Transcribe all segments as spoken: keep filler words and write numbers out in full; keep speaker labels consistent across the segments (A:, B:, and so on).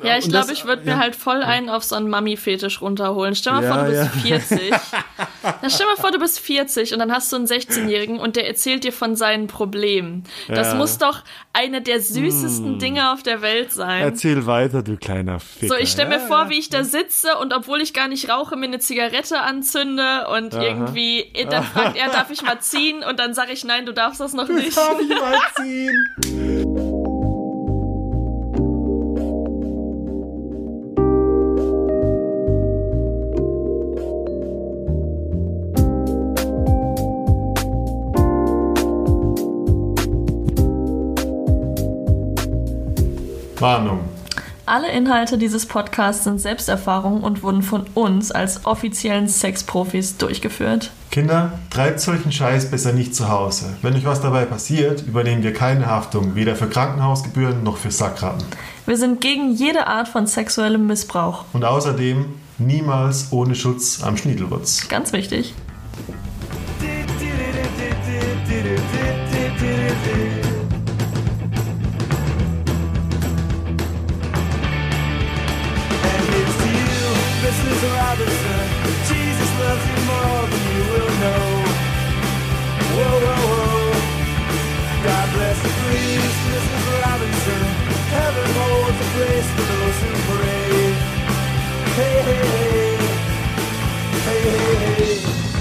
A: Ja, ich glaube, ich würde mir
B: ja.
A: halt voll einen auf so einen Mami-Fetisch runterholen. Stell mal
B: Ja,
A: vor, du bist
B: ja.
A: vierzig. Dann stell mal vor, du bist vierzig und dann hast du einen sechzehnjährigen und der erzählt dir von seinen Problemen. Das
B: Ja.
A: muss doch eine der süßesten
B: Hm.
A: Dinge auf der Welt sein.
B: Erzähl weiter, du kleiner Ficker.
A: So, ich stell mir
B: ja,
A: vor,
B: ja.
A: wie ich da sitze und obwohl ich gar nicht rauche, mir eine Zigarette anzünde und
B: Aha.
A: irgendwie, dann fragt er, darf ich mal ziehen? Und dann sage ich, nein, du darfst das noch nicht.
B: Darf ich mal ziehen? Warnung.
A: Alle Inhalte dieses Podcasts sind Selbsterfahrungen und wurden von uns als offiziellen Sexprofis durchgeführt.
B: Kinder, treibt solchen Scheiß besser nicht zu Hause. Wenn euch was dabei passiert, übernehmen wir keine Haftung, weder für Krankenhausgebühren noch für Sackratten.
A: Wir sind gegen jede Art von sexuellem Missbrauch.
B: Und außerdem niemals ohne Schutz am Schniedelwurz.
A: Ganz wichtig.
C: Missus Robinson, Jesus loves you more than you will know. Whoa, whoa, whoa. God bless you, please, Missus Robinson. Heaven holds a place for those who pray. Hey, hey, hey. Hey, hey,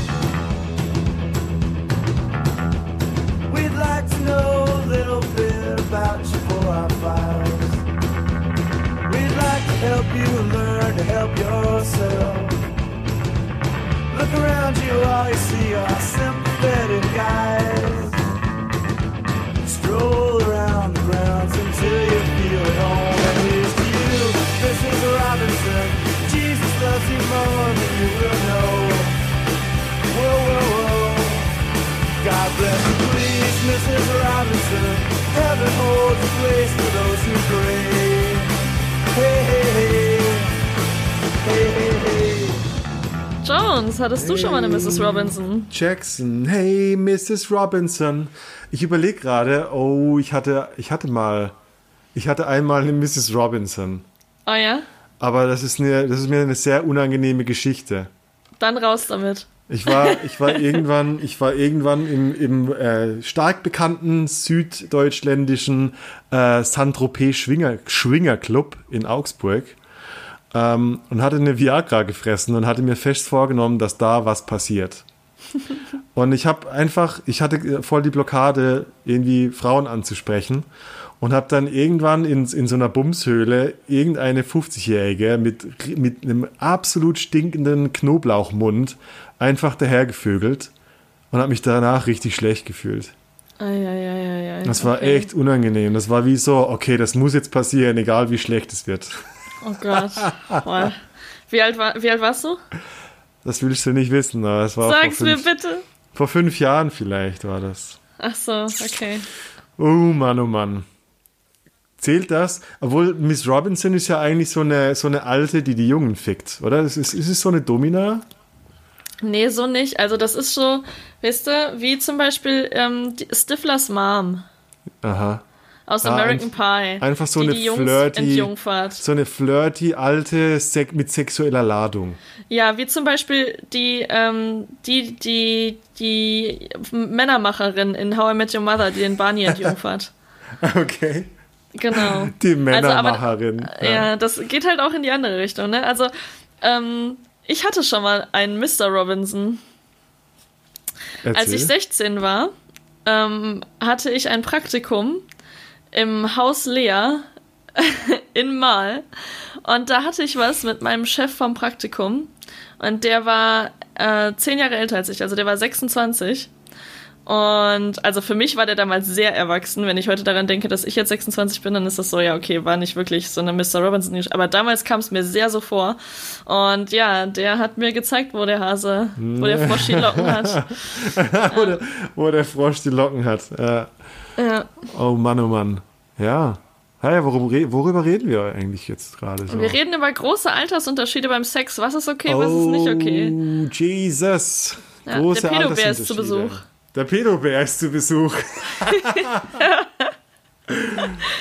C: hey. We'd like to know a little bit about you for our files. We'd like to help you learn to help yourself. Look around you, all you see are sympathetic eyes. Stroll around the grounds until you feel at home. And here's to you, Missus Robinson. Jesus loves you more than you will know. Whoa, whoa, whoa. God bless you, please, Missus Robinson. Heaven holds a place for those who pray. Hey, hey, hey. Hey, hey, hey.
A: Jones, hattest du schon mal eine Missus Robinson?
B: Jackson, hey Missus Robinson. Ich überlege gerade, oh, ich hatte, ich hatte mal, ich hatte einmal eine Missus Robinson.
A: Oh ja?
B: Aber das ist, eine, das ist mir eine sehr unangenehme Geschichte.
A: Dann raus damit.
B: Ich war, ich war irgendwann, ich war irgendwann im, im äh, stark bekannten süddeutschländischen äh, Saint-Tropez Schwinger, Schwingerclub in Augsburg ähm, und hatte eine Viagra gefressen und hatte mir fest vorgenommen, dass da was passiert. Und ich habe einfach, ich hatte voll die Blockade, irgendwie Frauen anzusprechen und habe dann irgendwann in, in so einer Bumshöhle irgendeine fünfzigjährige mit, mit einem absolut stinkenden Knoblauchmund einfach dahergevögelt und habe mich danach richtig schlecht gefühlt.
A: Ei, ei, ei, ei,
B: Das war
A: okay.
B: echt unangenehm. Das war wie so, okay, das muss jetzt passieren, egal wie schlecht es wird.
A: Oh Gott. Boah. Wie alt, war, wie alt warst du?
B: Das willst du nicht wissen, aber das war
A: Sag's
B: vor
A: mir
B: fünf,
A: bitte.
B: vor fünf Jahren vielleicht war das.
A: Ach so, okay.
B: Oh Mann, oh Mann. Zählt das? Obwohl, Miss Robinson ist ja eigentlich so eine, so eine Alte, die die Jungen fickt, oder? Ist es, ist es so eine Domina?
A: Nee, so nicht. Also das ist so, weißt du, wie zum Beispiel ähm, die Stiflers Mom
B: Aha.
A: aus
B: Ah,
A: American
B: ein-
A: Pie.
B: einfach so
A: die
B: eine
A: die Jungs
B: flirty-
A: entjungfert.
B: So eine flirty, alte, sek- mit sexueller Ladung.
A: Ja, wie zum Beispiel die, ähm, die, die, die Männermacherin in How I Met Your Mother, die den Barney entjungfert.
B: Okay.
A: Genau.
B: Die
A: Also, aber-
B: Männermacherin.
A: Ja, das geht halt auch in die andere Richtung, ne? Also, ähm, ich hatte schon mal einen Mister Robinson.
B: Erzähl.
A: Als ich sechzehn war, ähm, hatte ich ein Praktikum im Haus Lea in Mahl. Und da hatte ich was mit meinem Chef vom Praktikum. Und der war äh, zehn Jahre älter als ich, also der war sechsundzwanzig. Und also für mich war der damals sehr erwachsen. Wenn ich heute daran denke, dass ich jetzt sechsundzwanzig bin, dann ist das so, ja, okay, war nicht wirklich so eine Mister Robinson. Aber damals kam es mir sehr so vor. Und ja, der hat mir gezeigt, wo der Hase, wo der Frosch die Locken hat.
B: wo, der, wo der Frosch die Locken hat. Ja.
A: Ja.
B: Oh Mann, oh Mann. Ja. Hey, worüber, worüber reden wir eigentlich jetzt gerade so?
A: Wir reden über große Altersunterschiede beim Sex. Was ist okay, was ist nicht okay?
B: Oh, Jesus.
A: Ja,
B: Große
A: der Pedobär ist zu
B: Altersunterschiede.
A: Besuch.
B: Der Pedobär ist zu Besuch.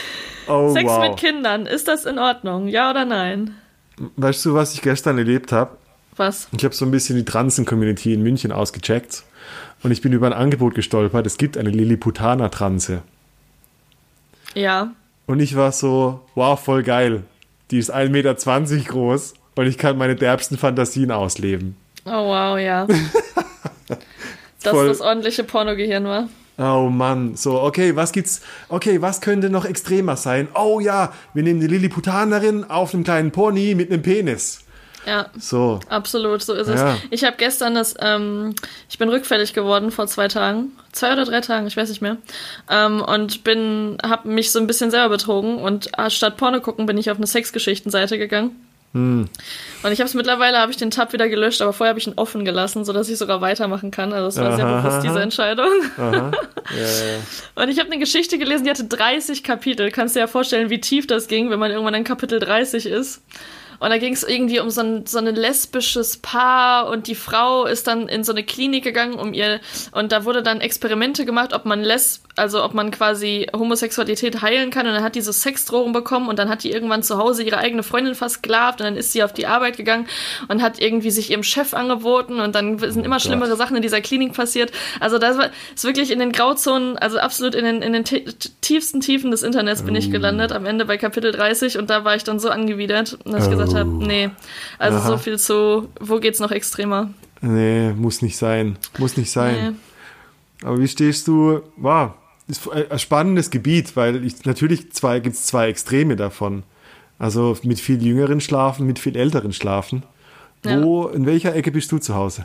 B: Oh,
A: Sex
B: wow.
A: mit Kindern, ist das in Ordnung? Ja oder nein?
B: Weißt du, was ich gestern erlebt habe?
A: Was?
B: Ich habe so ein bisschen die Transen-Community in München ausgecheckt und ich bin über ein Angebot gestolpert. Es gibt eine Lilliputaner-Transe.
A: Ja.
B: Und ich war so, wow, voll geil. Die ist ein Meter zwanzig groß und ich kann meine derbsten Fantasien ausleben.
A: Oh wow, ja. Dass
B: Voll.
A: das ordentliche Pornogehirn war.
B: Oh Mann, so, okay, was gibt's, okay, was könnte noch extremer sein? Oh ja, wir nehmen die Lilliputanerin auf einem kleinen Pony mit einem Penis.
A: Ja,
B: So,
A: absolut, so ist es.
B: Ja.
A: Ich habe gestern das, ähm, ich bin rückfällig geworden vor zwei Tagen, zwei oder drei Tagen, ich weiß nicht mehr, ähm, und bin, habe mich so ein bisschen selber betrogen und statt Porno gucken bin ich auf eine Sexgeschichtenseite gegangen.
B: hm.
A: Und ich habe es mittlerweile, habe ich den Tab wieder gelöscht, aber vorher habe ich ihn offen gelassen, sodass ich sogar weitermachen kann. Also es war sehr
B: Aha,
A: bewusst,
B: aha.
A: diese Entscheidung.
B: Aha. Ja, ja.
A: Und ich habe eine Geschichte gelesen, die hatte dreißig Kapitel. Kannst dir ja vorstellen, wie tief das ging, wenn man irgendwann in Kapitel dreißig ist. Und da ging es irgendwie um so ein, so ein lesbisches Paar und die Frau ist dann in so eine Klinik gegangen, um ihr, und da wurde dann Experimente gemacht, ob man les, also ob man quasi Homosexualität heilen kann, und dann hat die so Sexdrogen bekommen und dann hat die irgendwann zu Hause ihre eigene Freundin versklavt und dann ist sie auf die Arbeit gegangen und hat irgendwie sich ihrem Chef angeboten und dann sind immer
B: Gott.
A: schlimmere Sachen in dieser Klinik passiert. Also das war, ist wirklich in den Grauzonen, also absolut in den, in den t- tiefsten Tiefen des Internets bin ich gelandet, am Ende bei Kapitel dreißig, und da war ich dann so angewidert, dass ich gesagt habe, nee, also
B: Aha.
A: so viel zu, wo geht's noch extremer?
B: Nee, muss nicht sein. Muss nicht sein.
A: Nee.
B: Aber wie stehst du? Wow, ist ein spannendes Gebiet, weil ich, natürlich zwei, gibt es zwei Extreme davon. Also mit viel jüngeren Schlafen, mit viel älteren Schlafen. Wo, in welcher Ecke bist du zu Hause?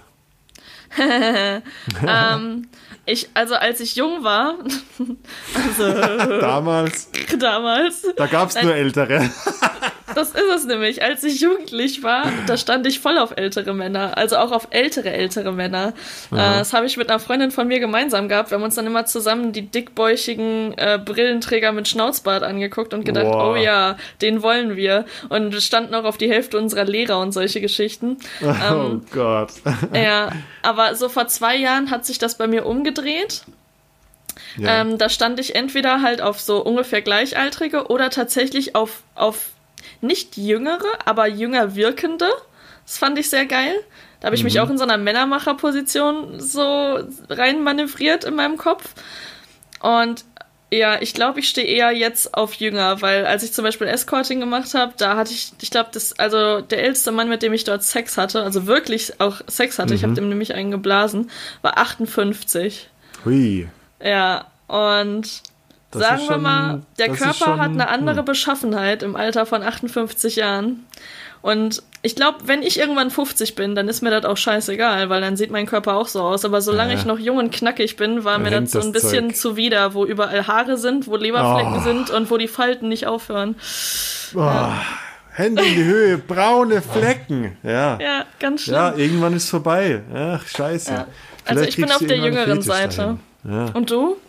A: ähm, ich, also als ich jung war, also
B: Damals,
A: damals,
B: da gab es nur Ältere.
A: das ist es nämlich, als ich jugendlich war, da stand ich voll auf ältere Männer, also auch auf ältere, ältere Männer. Äh, das habe ich mit einer Freundin von mir gemeinsam gehabt. Wir haben uns dann immer zusammen die dickbäuchigen äh, Brillenträger mit Schnauzbart angeguckt und gedacht,
B: Boah.
A: oh ja, den wollen wir. Und wir standen auch auf die Hälfte unserer Lehrer und solche Geschichten.
B: Oh
A: Ähm,
B: Gott.
A: ja, aber so vor zwei Jahren hat sich das bei mir umgedreht.
B: Ja.
A: Ähm, da stand ich entweder halt auf so ungefähr Gleichaltrige oder tatsächlich auf, auf nicht jüngere, aber jünger wirkende. Das fand ich sehr geil. Da habe ich
B: Mhm.
A: mich auch in so einer Männermacher-Position so rein manövriert in meinem Kopf. Und ja, ich glaube, ich stehe eher jetzt auf jünger, weil als ich zum Beispiel Escorting gemacht habe, da hatte ich, ich glaube, das, also der älteste Mann, mit dem ich dort Sex hatte, also wirklich auch Sex hatte, ich habe dem nämlich einen geblasen, war achtundfünfzig.
B: Hui.
A: Ja, und
B: Das
A: sagen
B: ist
A: wir
B: schon-
A: mal, der
B: das ist
A: Körper
B: schon-
A: hat eine andere
B: hm.
A: Beschaffenheit im Alter von achtundfünfzig Jahren. Und ich glaube, wenn ich irgendwann fünfzig bin, dann ist mir das auch scheißegal, weil dann sieht mein Körper auch so aus. Aber solange
B: Ja.
A: ich noch jung und knackig bin, war mir
B: Hängt
A: das so ein
B: das
A: bisschen
B: Zeug.
A: zuwider, wo überall Haare sind, wo Leberflecken
B: Oh.
A: sind und wo die Falten nicht aufhören.
B: Oh, Hände in die Höhe, braune Flecken. Ja.
A: Ja, ganz schlimm.
B: Ja, irgendwann ist vorbei. Ach, scheiße.
A: Ja. Also
B: Vielleicht
A: ich bin
B: kriegst
A: auf
B: du
A: der
B: irgendwann einen
A: jüngeren
B: Fetisch
A: Seite.
B: dahin. Ja.
A: Und du?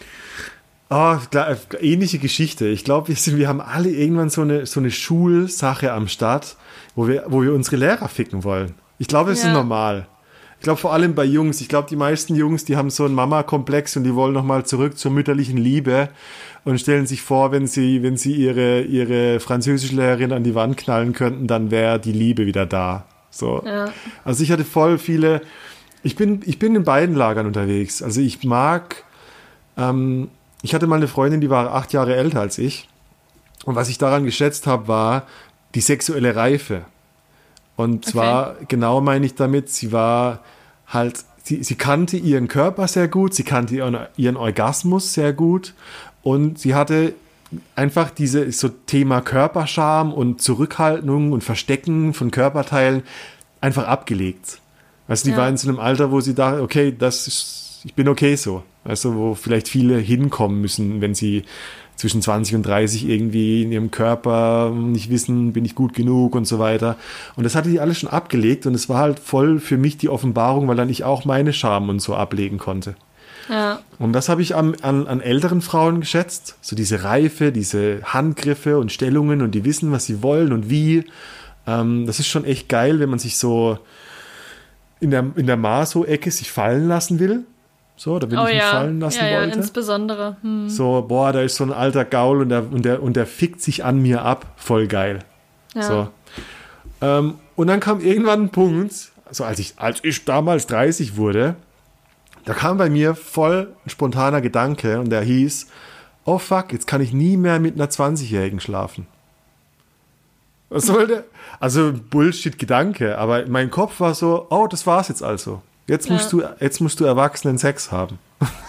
B: Oh, klar, ähnliche Geschichte. Ich glaube, wir, sind- wir haben alle irgendwann so eine, so eine Schulsache am Start, wo wir, wo wir unsere Lehrer ficken wollen. Ich glaube, das
A: Ja.
B: ist normal. Ich glaube, vor allem bei Jungs. Ich glaube, die meisten Jungs, die haben so einen Mama-Komplex und die wollen nochmal zurück zur mütterlichen Liebe und stellen sich vor, wenn sie, wenn sie ihre, ihre Französischlehrerin an die Wand knallen könnten, dann wäre die Liebe wieder da. So.
A: Ja.
B: Also ich hatte voll viele, ich bin, ich bin in beiden Lagern unterwegs. Also ich mag, ähm, ich hatte mal eine Freundin, die war acht Jahre älter als ich. Und was ich daran geschätzt habe, war die sexuelle Reife. Und
A: Okay.
B: zwar, genau meine ich damit, sie war halt, sie, sie kannte ihren Körper sehr gut, sie kannte ihren, ihren Orgasmus sehr gut und sie hatte einfach diese, so Thema Körperscham und Zurückhaltung und Verstecken von Körperteilen einfach abgelegt. Weißt du, die
A: Ja.
B: war in so einem Alter, wo sie dachte, okay, das ist, ich bin okay so. Weißt du, wo vielleicht viele hinkommen müssen, wenn sie zwischen zwanzig und dreißig irgendwie in ihrem Körper nicht wissen, bin ich gut genug und so weiter. Und das hatte die alles schon abgelegt und es war halt voll für mich die Offenbarung, weil dann ich auch meine Scham und so ablegen konnte.
A: Ja.
B: Und das habe ich an, an, an älteren Frauen geschätzt. So diese Reife, diese Handgriffe und Stellungen und die wissen, was sie wollen und wie. Ähm, das ist schon echt geil, wenn man sich so in der, in der Maso-Ecke sich fallen lassen will. So, da bin
A: Oh
B: ich mich
A: ja,
B: fallen lassen
A: ja, ja,
B: wollte.
A: insbesondere. Hm.
B: So, boah, da ist so ein alter Gaul und der, und der, und der fickt sich an mir ab. Voll geil.
A: Ja.
B: So. Ähm, und dann kam irgendwann ein Punkt, also als ich, als ich damals dreißig wurde, da kam bei mir voll ein spontaner Gedanke und der hieß, oh fuck, jetzt kann ich nie mehr mit einer zwanzigjährigen schlafen. Was soll der? Also Bullshit-Gedanke, aber mein Kopf war so, oh, das war's jetzt also. Jetzt,
A: Ja.
B: musst du, jetzt musst du erwachsenen Sex haben.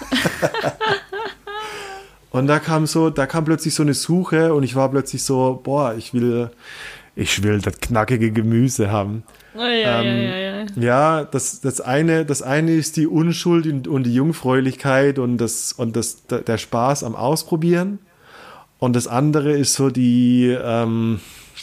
B: Und da kam so, da kam plötzlich so eine Suche und ich war plötzlich so, boah, ich will, ich will das knackige Gemüse haben.
A: Oh, ja,
B: Ähm,
A: ja, ja, ja.
B: Ja, das, das, eine, das eine ist die Unschuld und, und die Jungfräulichkeit und, das, und das, der Spaß am Ausprobieren. Und das andere ist so die, ähm,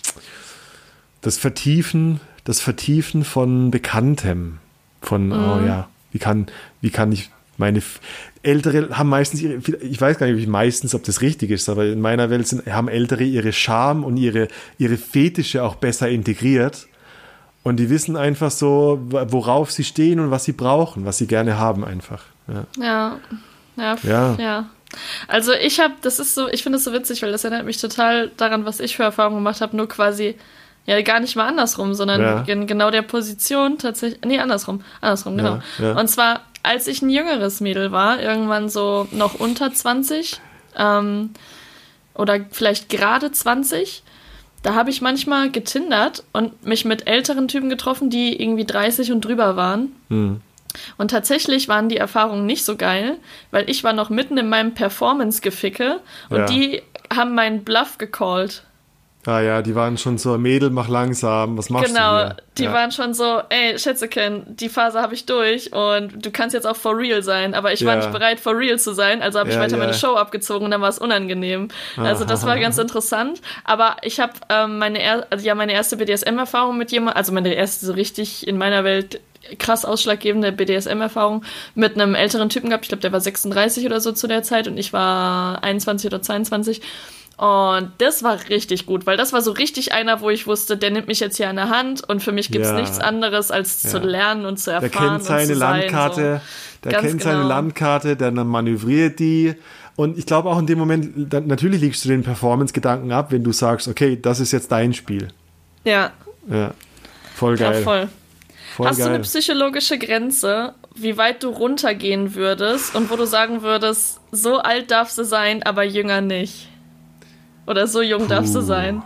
B: das Vertiefen, das Vertiefen von Bekanntem. Von, oh ja, wie kann, wie kann ich meine F- Ältere haben meistens ihre, ich weiß gar nicht, wie meistens, ob das richtig ist, aber in meiner Welt sind, haben Ältere ihre Scham und ihre, ihre Fetische auch besser integriert. Und die wissen einfach so, worauf sie stehen und was sie brauchen, was sie gerne haben einfach. Ja.
A: Ja, ja, f-
B: Ja.
A: ja. Also ich habe, das ist so, ich finde das so witzig, weil das erinnert mich total daran, was ich für Erfahrungen gemacht habe, nur quasi, ja, gar nicht mal andersrum, sondern
B: Ja.
A: in genau der Position tatsächlich, nee, andersrum, andersrum, genau.
B: Ja, ja.
A: Und zwar, als ich ein jüngeres Mädel war, irgendwann so noch unter zwanzig, ähm, oder vielleicht gerade zwanzig, da habe ich manchmal getindert und mich mit älteren Typen getroffen, die irgendwie dreißig und drüber waren.
B: Hm.
A: Und tatsächlich waren die Erfahrungen nicht so geil, weil ich war noch mitten in meinem Performance-Geficke und
B: Ja.
A: die haben meinen Bluff gecallt.
B: Ah ja, die waren schon so, Mädel, mach langsam, was machst
A: Genau,
B: du hier?
A: die
B: ja.
A: waren schon so, ey, Schätzeken, die Phase habe ich durch und du kannst jetzt auch for real sein, aber ich war
B: Ja.
A: nicht bereit, for real zu sein, also habe ich
B: Ja,
A: weiter
B: ja.
A: meine Show abgezogen und dann war es unangenehm. Also das war ganz interessant, aber ich habe ähm, meine, er also ja, meine erste B D S M-Erfahrung mit jemandem, also meine erste so richtig in meiner Welt krass ausschlaggebende B D S M-Erfahrung mit einem älteren Typen gehabt, ich glaube, der war sechsunddreißig oder so zu der Zeit und ich war einundzwanzig oder zweiundzwanzig. Und das war richtig gut, weil das war so richtig einer, wo ich wusste, der nimmt mich jetzt hier an der Hand und für mich gibt's
B: Ja.
A: nichts anderes, als
B: Ja.
A: zu lernen und zu
B: Der
A: erfahren
B: kennt seine
A: und zu sein,
B: Landkarte,
A: so.
B: der
A: Ganz
B: kennt seine
A: genau.
B: Landkarte, der dann manövriert die. Und ich glaube auch in dem Moment, dann, natürlich legst du den Performance-Gedanken ab, wenn du sagst, okay, das ist jetzt dein Spiel.
A: Ja,
B: Ja, voll
A: ja,
B: geil.
A: voll.
B: voll
A: Hast
B: geil.
A: du eine psychologische Grenze, wie weit du runtergehen würdest und wo du sagen würdest, so alt darfst du sein, aber jünger nicht? Oder so jung darfst du
B: Puh.
A: sein?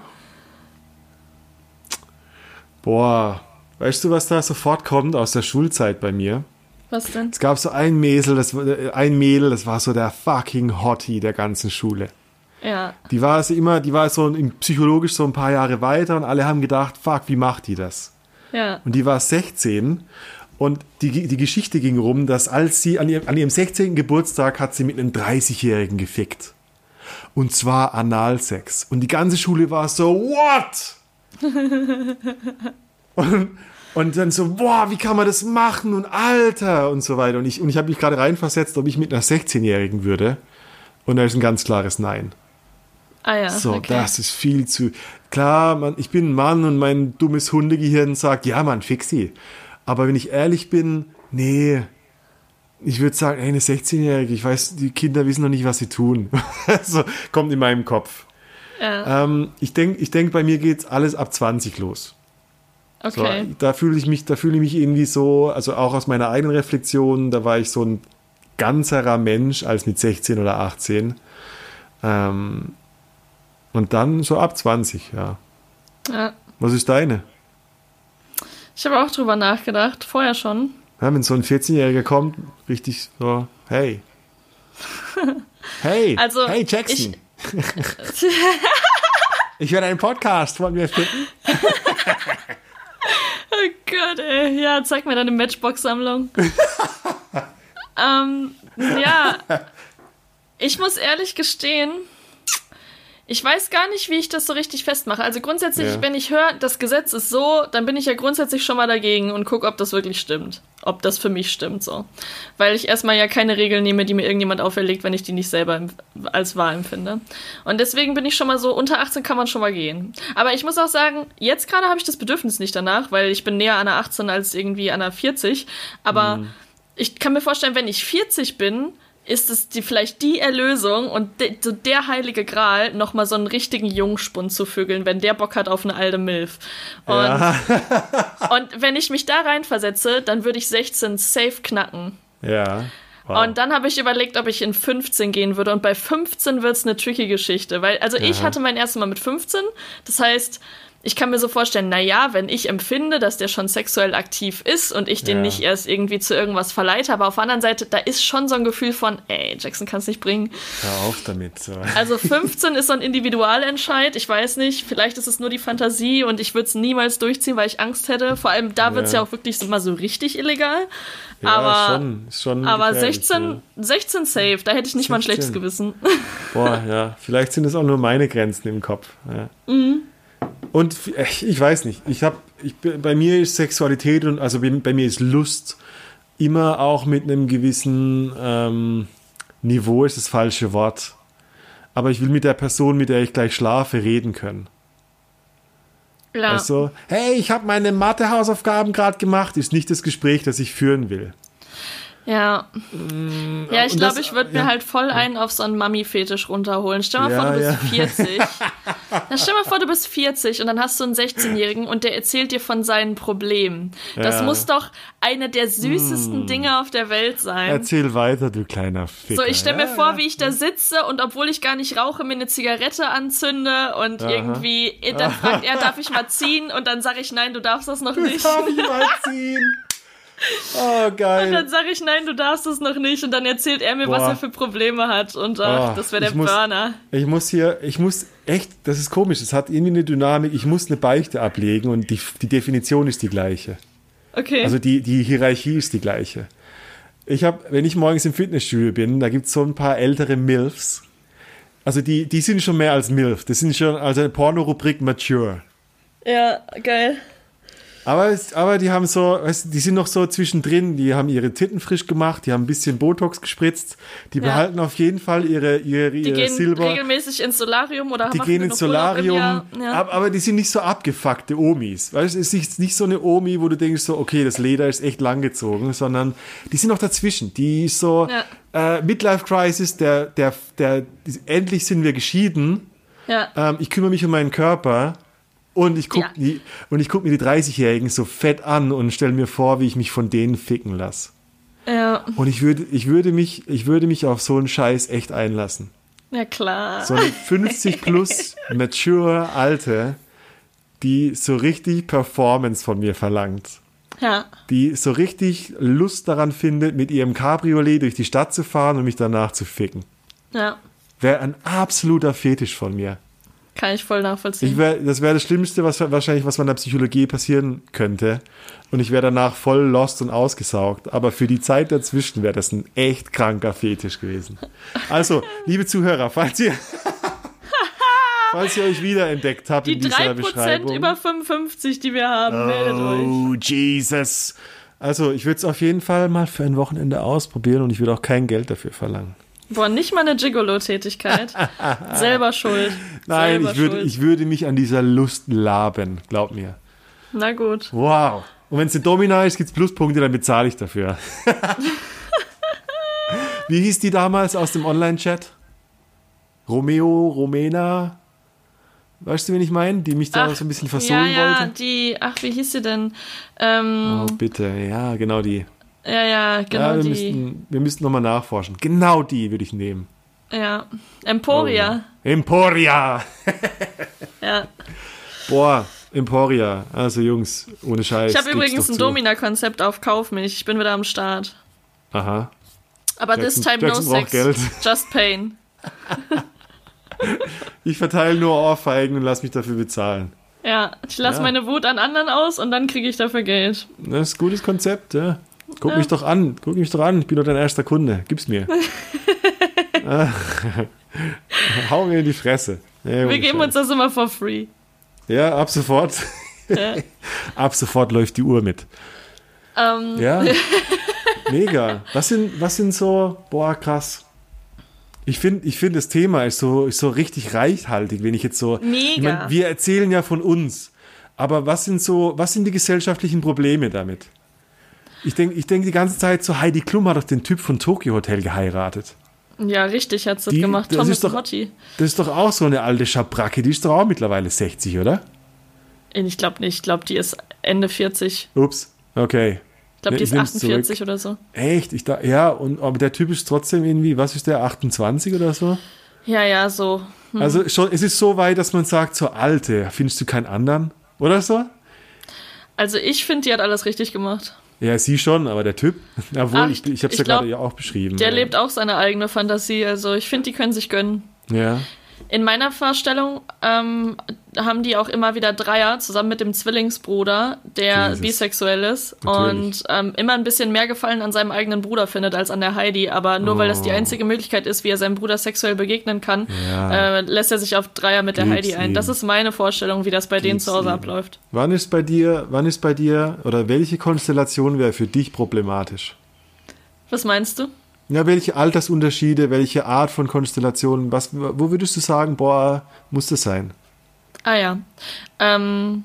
B: Boah, weißt du, was da sofort kommt aus der Schulzeit bei mir?
A: Was denn?
B: Es gab so ein Mädel, das, war- ein Mädel, das war so der fucking Hottie der ganzen Schule.
A: Ja,
B: Die war also immer, die war so im- psychologisch so ein paar Jahre weiter und alle haben gedacht, fuck, wie macht die das?
A: ja.
B: Und die war sechzehn und die, die Geschichte ging rum, dass als sie an ihrem, an ihrem sechzehnten Geburtstag hat sie mit einem dreißigjährigen gefickt. Und zwar Analsex. Und die ganze Schule war so, what? und, und dann so, boah, wie kann man das machen? Und Alter und so weiter. Und ich, und ich habe mich gerade reinversetzt, ob ich mit einer sechzehnjährigen würde. Und da ist ein ganz klares Nein.
A: Ah ja,
B: So,
A: okay.
B: das ist viel zu... Klar, man, ich bin ein Mann und mein dummes Hundegehirn sagt, ja Mann, fix sie. Aber wenn ich ehrlich bin, nee, ich würde sagen, ey, eine sechzehnjährige, ich weiß, die Kinder wissen noch nicht, was sie tun. So, kommt in meinem Kopf.
A: Ja,
B: Ähm, ich denke, ich denk, bei mir geht's alles ab zwanzig los.
A: okay.
B: So, da fühle ich mich, da fühle ich mich irgendwie so, also auch aus meiner eigenen Reflexion, da war ich so ein ganzerer Mensch als mit sechzehn oder achtzehn. Ähm, und dann so ab zwanzig, ja.
A: Ja.
B: Was ist deine?
A: Ich habe auch drüber nachgedacht, vorher schon.
B: Ja, wenn so ein vierzehnjähriger kommt, richtig so, hey. Hey,
A: Also,
B: hey Jackson. Ich werde einen Podcast, wollen wir finden?
A: Oh Gott, ey. Ja, zeig mir deine Matchbox-Sammlung. ähm, ja. Ich muss ehrlich gestehen, ich weiß gar nicht, wie ich das so richtig festmache. Also grundsätzlich,
B: Ja.
A: wenn ich höre, das Gesetz ist so, dann bin ich ja grundsätzlich schon mal dagegen und gucke, ob das wirklich stimmt. Ob das für mich stimmt, so. Weil ich erstmal ja keine Regeln nehme, die mir irgendjemand auferlegt, wenn ich die nicht selber empf- als wahr empfinde. Und deswegen bin ich schon mal so, unter achtzehn kann man schon mal gehen. Aber ich muss auch sagen, jetzt gerade habe ich das Bedürfnis nicht danach, weil ich bin näher an einer achtzehn als irgendwie an einer vierzig. Aber ich kann mir vorstellen, wenn ich vierzig bin, ist es die, vielleicht die Erlösung und de, so der heilige Gral, nochmal so einen richtigen Jungspund zu vögeln, wenn der Bock hat auf eine alte Milf. Und,
B: Ja.
A: und wenn ich mich da reinversetze, dann würde ich sechzehn safe knacken.
B: Ja. Wow.
A: Und dann habe ich überlegt, ob ich in fünfzehn gehen würde. Und bei fünfzehn wird es eine tricky Geschichte. Weil, also ich
B: Ja.
A: hatte mein erstes Mal mit fünfzehn. Das heißt, ich kann mir so vorstellen, naja, wenn ich empfinde, dass der schon sexuell aktiv ist und ich den
B: Ja.
A: nicht erst irgendwie zu irgendwas verleite, aber auf der anderen Seite, da ist schon so ein Gefühl von, ey, Jackson kann es nicht bringen.
B: Hör auf damit. So.
A: Also fünfzehn ist so ein Individualentscheid. Ich weiß nicht, vielleicht ist es nur die Fantasie und ich würde es niemals durchziehen, weil ich Angst hätte. Vor allem da wird es ja.
B: Ja.
A: ja auch wirklich immer so richtig illegal.
B: Ja,
A: aber
B: schon, ist schon
A: aber
B: gefährlich,
A: sechzehn, sechzehn safe, da hätte ich nicht mal ein schlechtes
B: sechzehn.
A: Gewissen.
B: Boah, ja. Vielleicht sind es auch nur meine Grenzen im Kopf. Ja.
A: Mhm.
B: Und ich, ich weiß nicht. Ich habe, ich, bei mir ist Sexualität und also bei, bei mir ist Lust immer auch mit einem gewissen ähm, Niveau, ist das falsche Wort. Aber ich will mit der Person, mit der ich gleich schlafe, reden können.
A: Ja.
B: Also, hey, ich habe meine Mathe-Hausaufgaben gerade gemacht, ist nicht das Gespräch, das ich führen will.
A: Ja. Ja, ich
B: und
A: glaube,
B: das-
A: ich würde mir
B: ja.
A: halt voll einen auf so einen Mami-Fetisch runterholen. Stell mal
B: Ja,
A: vor, du bist
B: ja.
A: vierzig. Na, stell mal vor, du bist vierzig und dann hast du einen sechzehnjährigen und der erzählt dir von seinen Problemen. Das
B: Ja.
A: muss doch eine der süßesten Dinge auf der Welt sein.
B: Erzähl weiter, du kleiner Ficker.
A: So, ich stelle mir
B: Ja,
A: vor,
B: ja.
A: wie ich da sitze und obwohl ich gar nicht rauche, mir eine Zigarette anzünde und
B: Aha.
A: irgendwie, dann fragt er, darf ich mal ziehen? Und dann sage ich, nein, du darfst das noch nicht.
B: Darf ich mal ziehen? Oh,
A: Und
B: geil.
A: dann sage ich, nein, du darfst es noch nicht. Und dann erzählt er mir, was
B: Boah.
A: er für Probleme hat. Und ach,
B: Oh,
A: das wäre der
B: ich muss-
A: Burner.
B: Ich muss hier, ich muss echt, das ist komisch, es hat irgendwie eine Dynamik, ich muss eine Beichte ablegen und die, die Definition ist die gleiche.
A: Okay.
B: Also die, die Hierarchie ist die gleiche. Ich habe, wenn ich morgens im Fitnessstudio bin, da gibt es so ein paar ältere Milfs. Also die, die sind schon mehr als Milf, das sind schon, also eine Porno-Rubrik mature.
A: ja, geil.
B: Aber, es, aber die haben so, weißt, du, die sind noch so zwischendrin, die haben ihre Titten frisch gemacht, die haben ein bisschen Botox gespritzt, die
A: Ja.
B: behalten auf jeden Fall ihre, ihre,
A: Die
B: ihre
A: gehen
B: Silber.
A: regelmäßig ins Solarium oder
B: Die
A: machen
B: gehen
A: nur
B: ins
A: noch Urlaub im
B: Solarium,
A: Jahr. Ja.
B: aber, aber die sind nicht so abgefuckte Omis. Weißt du, es ist nicht so eine Omi, wo du denkst so, okay, das Leder ist echt langgezogen, sondern die sind noch dazwischen. Die ist so, äh, Midlife Crisis, der, der, der, endlich sind wir geschieden,
A: ja.
B: ähm, ich kümmere mich um meinen Körper und ich gucke
A: Ja.
B: und ich guck mir die dreißigjährigen so fett an und stelle mir vor, wie ich mich von denen ficken lasse.
A: ja,
B: Und ich würde, ich würde mich, ich würde mich auf so einen Scheiß echt einlassen.
A: ja klar.
B: So eine fünfzig plus mature Alte, die so richtig Performance von mir verlangt.
A: Ja,
B: Die so richtig Lust daran findet, mit ihrem Cabriolet durch die Stadt zu fahren und mich danach zu ficken.
A: ja,
B: Wäre ein absoluter Fetisch von mir.
A: kann ich voll nachvollziehen.
B: Ich wär, das wäre das Schlimmste, was wahrscheinlich, was meiner Psychologie passieren könnte. Und ich wäre danach voll lost und ausgesaugt. Aber für die Zeit dazwischen wäre das ein echt kranker Fetisch gewesen. Also, liebe Zuhörer, falls ihr, falls ihr euch wiederentdeckt habt
A: die
B: in dieser
A: drei Prozent
B: Beschreibung.
A: über fünfundfünfzig, die wir haben, meldet euch.
B: Oh, Jesus. Also, ich würde es auf jeden Fall mal für ein Wochenende ausprobieren und ich würde auch kein Geld dafür verlangen.
A: Boah, nicht mal eine Gigolo-Tätigkeit. Selber schuld.
B: Nein,
A: Selber
B: ich würde,
A: schuld.
B: ich würde mich an dieser Lust laben, glaub mir.
A: Na gut.
B: Wow. Und wenn es eine Domina ist, gibt es Pluspunkte, dann bezahle ich dafür. Wie hieß die damals aus dem Online-Chat? Romeo, Romena? Weißt du, wen ich meine? Die mich da
A: Ach,
B: so ein bisschen versohlen
A: ja, ja,
B: wollte?
A: die, ach, wie hieß sie denn? Ähm,
B: Oh, bitte. Ja, genau die.
A: ja, ja, genau
B: ja, wir
A: die.
B: müssten, wir müssten nochmal nachforschen. Genau die würde ich nehmen.
A: Ja. Emporia.
B: Oh, ja. Emporia!
A: Ja.
B: Boah, Emporia. Also Jungs, ohne Scheiß.
A: Ich habe
B: gibt's
A: übrigens
B: doch
A: ein
B: zu.
A: Domina-Konzept auf Kauf mich. Ich bin wieder am Start.
B: Aha.
A: Aber this
B: Jackson-
A: time
B: Jackson
A: no
B: braucht
A: sex.
B: Geld.
A: Just pain.
B: Ich verteile nur Ohrfeigen und lass mich dafür bezahlen.
A: Ja, ich lasse
B: Ja.
A: meine Wut an anderen aus und dann kriege ich dafür Geld.
B: Das ist ein gutes Konzept, ja. Guck
A: Ja.
B: mich doch an, guck mich doch an, ich bin doch dein erster Kunde, gib's mir. Ah. Hau mir in die Fresse. Nee, ohne
A: Wir geben
B: Scheiß.
A: uns das immer for free.
B: Ja, ab sofort.
A: Ja.
B: Ab sofort läuft die Uhr mit.
A: Ähm,
B: Ja, mega. Was sind, was sind so, boah, krass. Ich finde, ich find, das Thema ist so, ist so richtig reichhaltig, wenn ich jetzt so.
A: Mega.
B: Ich mein, wir erzählen ja von uns. Aber was sind so, was sind die gesellschaftlichen Probleme damit? Ich denke ich denk die ganze Zeit, so Heidi Klum hat doch den Typ von Tokyo Hotel geheiratet.
A: Ja, richtig hat sie das
B: Die-
A: gemacht.
B: das
A: Thomas
B: ist doch-
A: Motti.
B: Das ist doch auch so eine alte Schabracke, die ist doch auch mittlerweile sechzig, oder?
A: Ich glaube nicht. Ich glaube, die ist Ende vierzig.
B: Ups, okay.
A: Ich glaube,
B: Ja,
A: die
B: ich
A: ist
B: nehm's
A: achtundvierzig
B: zurück.
A: oder so.
B: Echt? Ich da, ja, und, aber der Typ ist trotzdem irgendwie, was ist der, achtundzwanzig oder so?
A: Ja, ja, so. Hm.
B: Also schon, es ist so weit, dass man sagt, so Alte, findest du keinen anderen? Oder so?
A: Also ich finde, die hat alles richtig gemacht.
B: Ja, sie schon, aber der Typ, obwohl,
A: Ach,
B: ich, ich habe es
A: ich
B: ja
A: glaub,
B: gerade ja auch beschrieben.
A: Der
B: ja.
A: lebt auch seine eigene Fantasie. Also ich finde, die können sich gönnen.
B: Ja,
A: In meiner Vorstellung ähm, haben die auch immer wieder Dreier zusammen mit dem Zwillingsbruder, der
B: Jesus.
A: bisexuell ist
B: Natürlich.
A: und ähm, immer ein bisschen mehr Gefallen an seinem eigenen Bruder findet als an der Heidi. Aber nur weil das die
B: Oh.
A: einzige Möglichkeit ist, wie er seinem Bruder sexuell begegnen kann,
B: Ja.
A: äh, lässt er sich auf Dreier mit der
B: Gib's
A: Heidi ein.
B: ihm.
A: Das ist meine Vorstellung, wie das bei denen
B: Gib's
A: zu Hause
B: ihm.
A: abläuft.
B: Wann ist bei dir, wann ist bei dir, oder welche Konstellation wäre für dich problematisch?
A: Was meinst du?
B: Ja, welche Altersunterschiede, welche Art von Konstellationen, was, wo würdest du sagen, boah, muss das sein?
A: Ah ja. Ähm,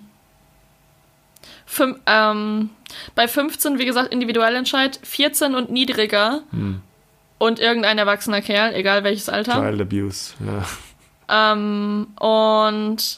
A: fün- ähm, bei fünfzehn, wie gesagt, Individualentscheid, vierzehn und niedriger
B: Hm.
A: und irgendein erwachsener Kerl, egal welches Alter.
B: Child Abuse, ja.
A: Ähm, und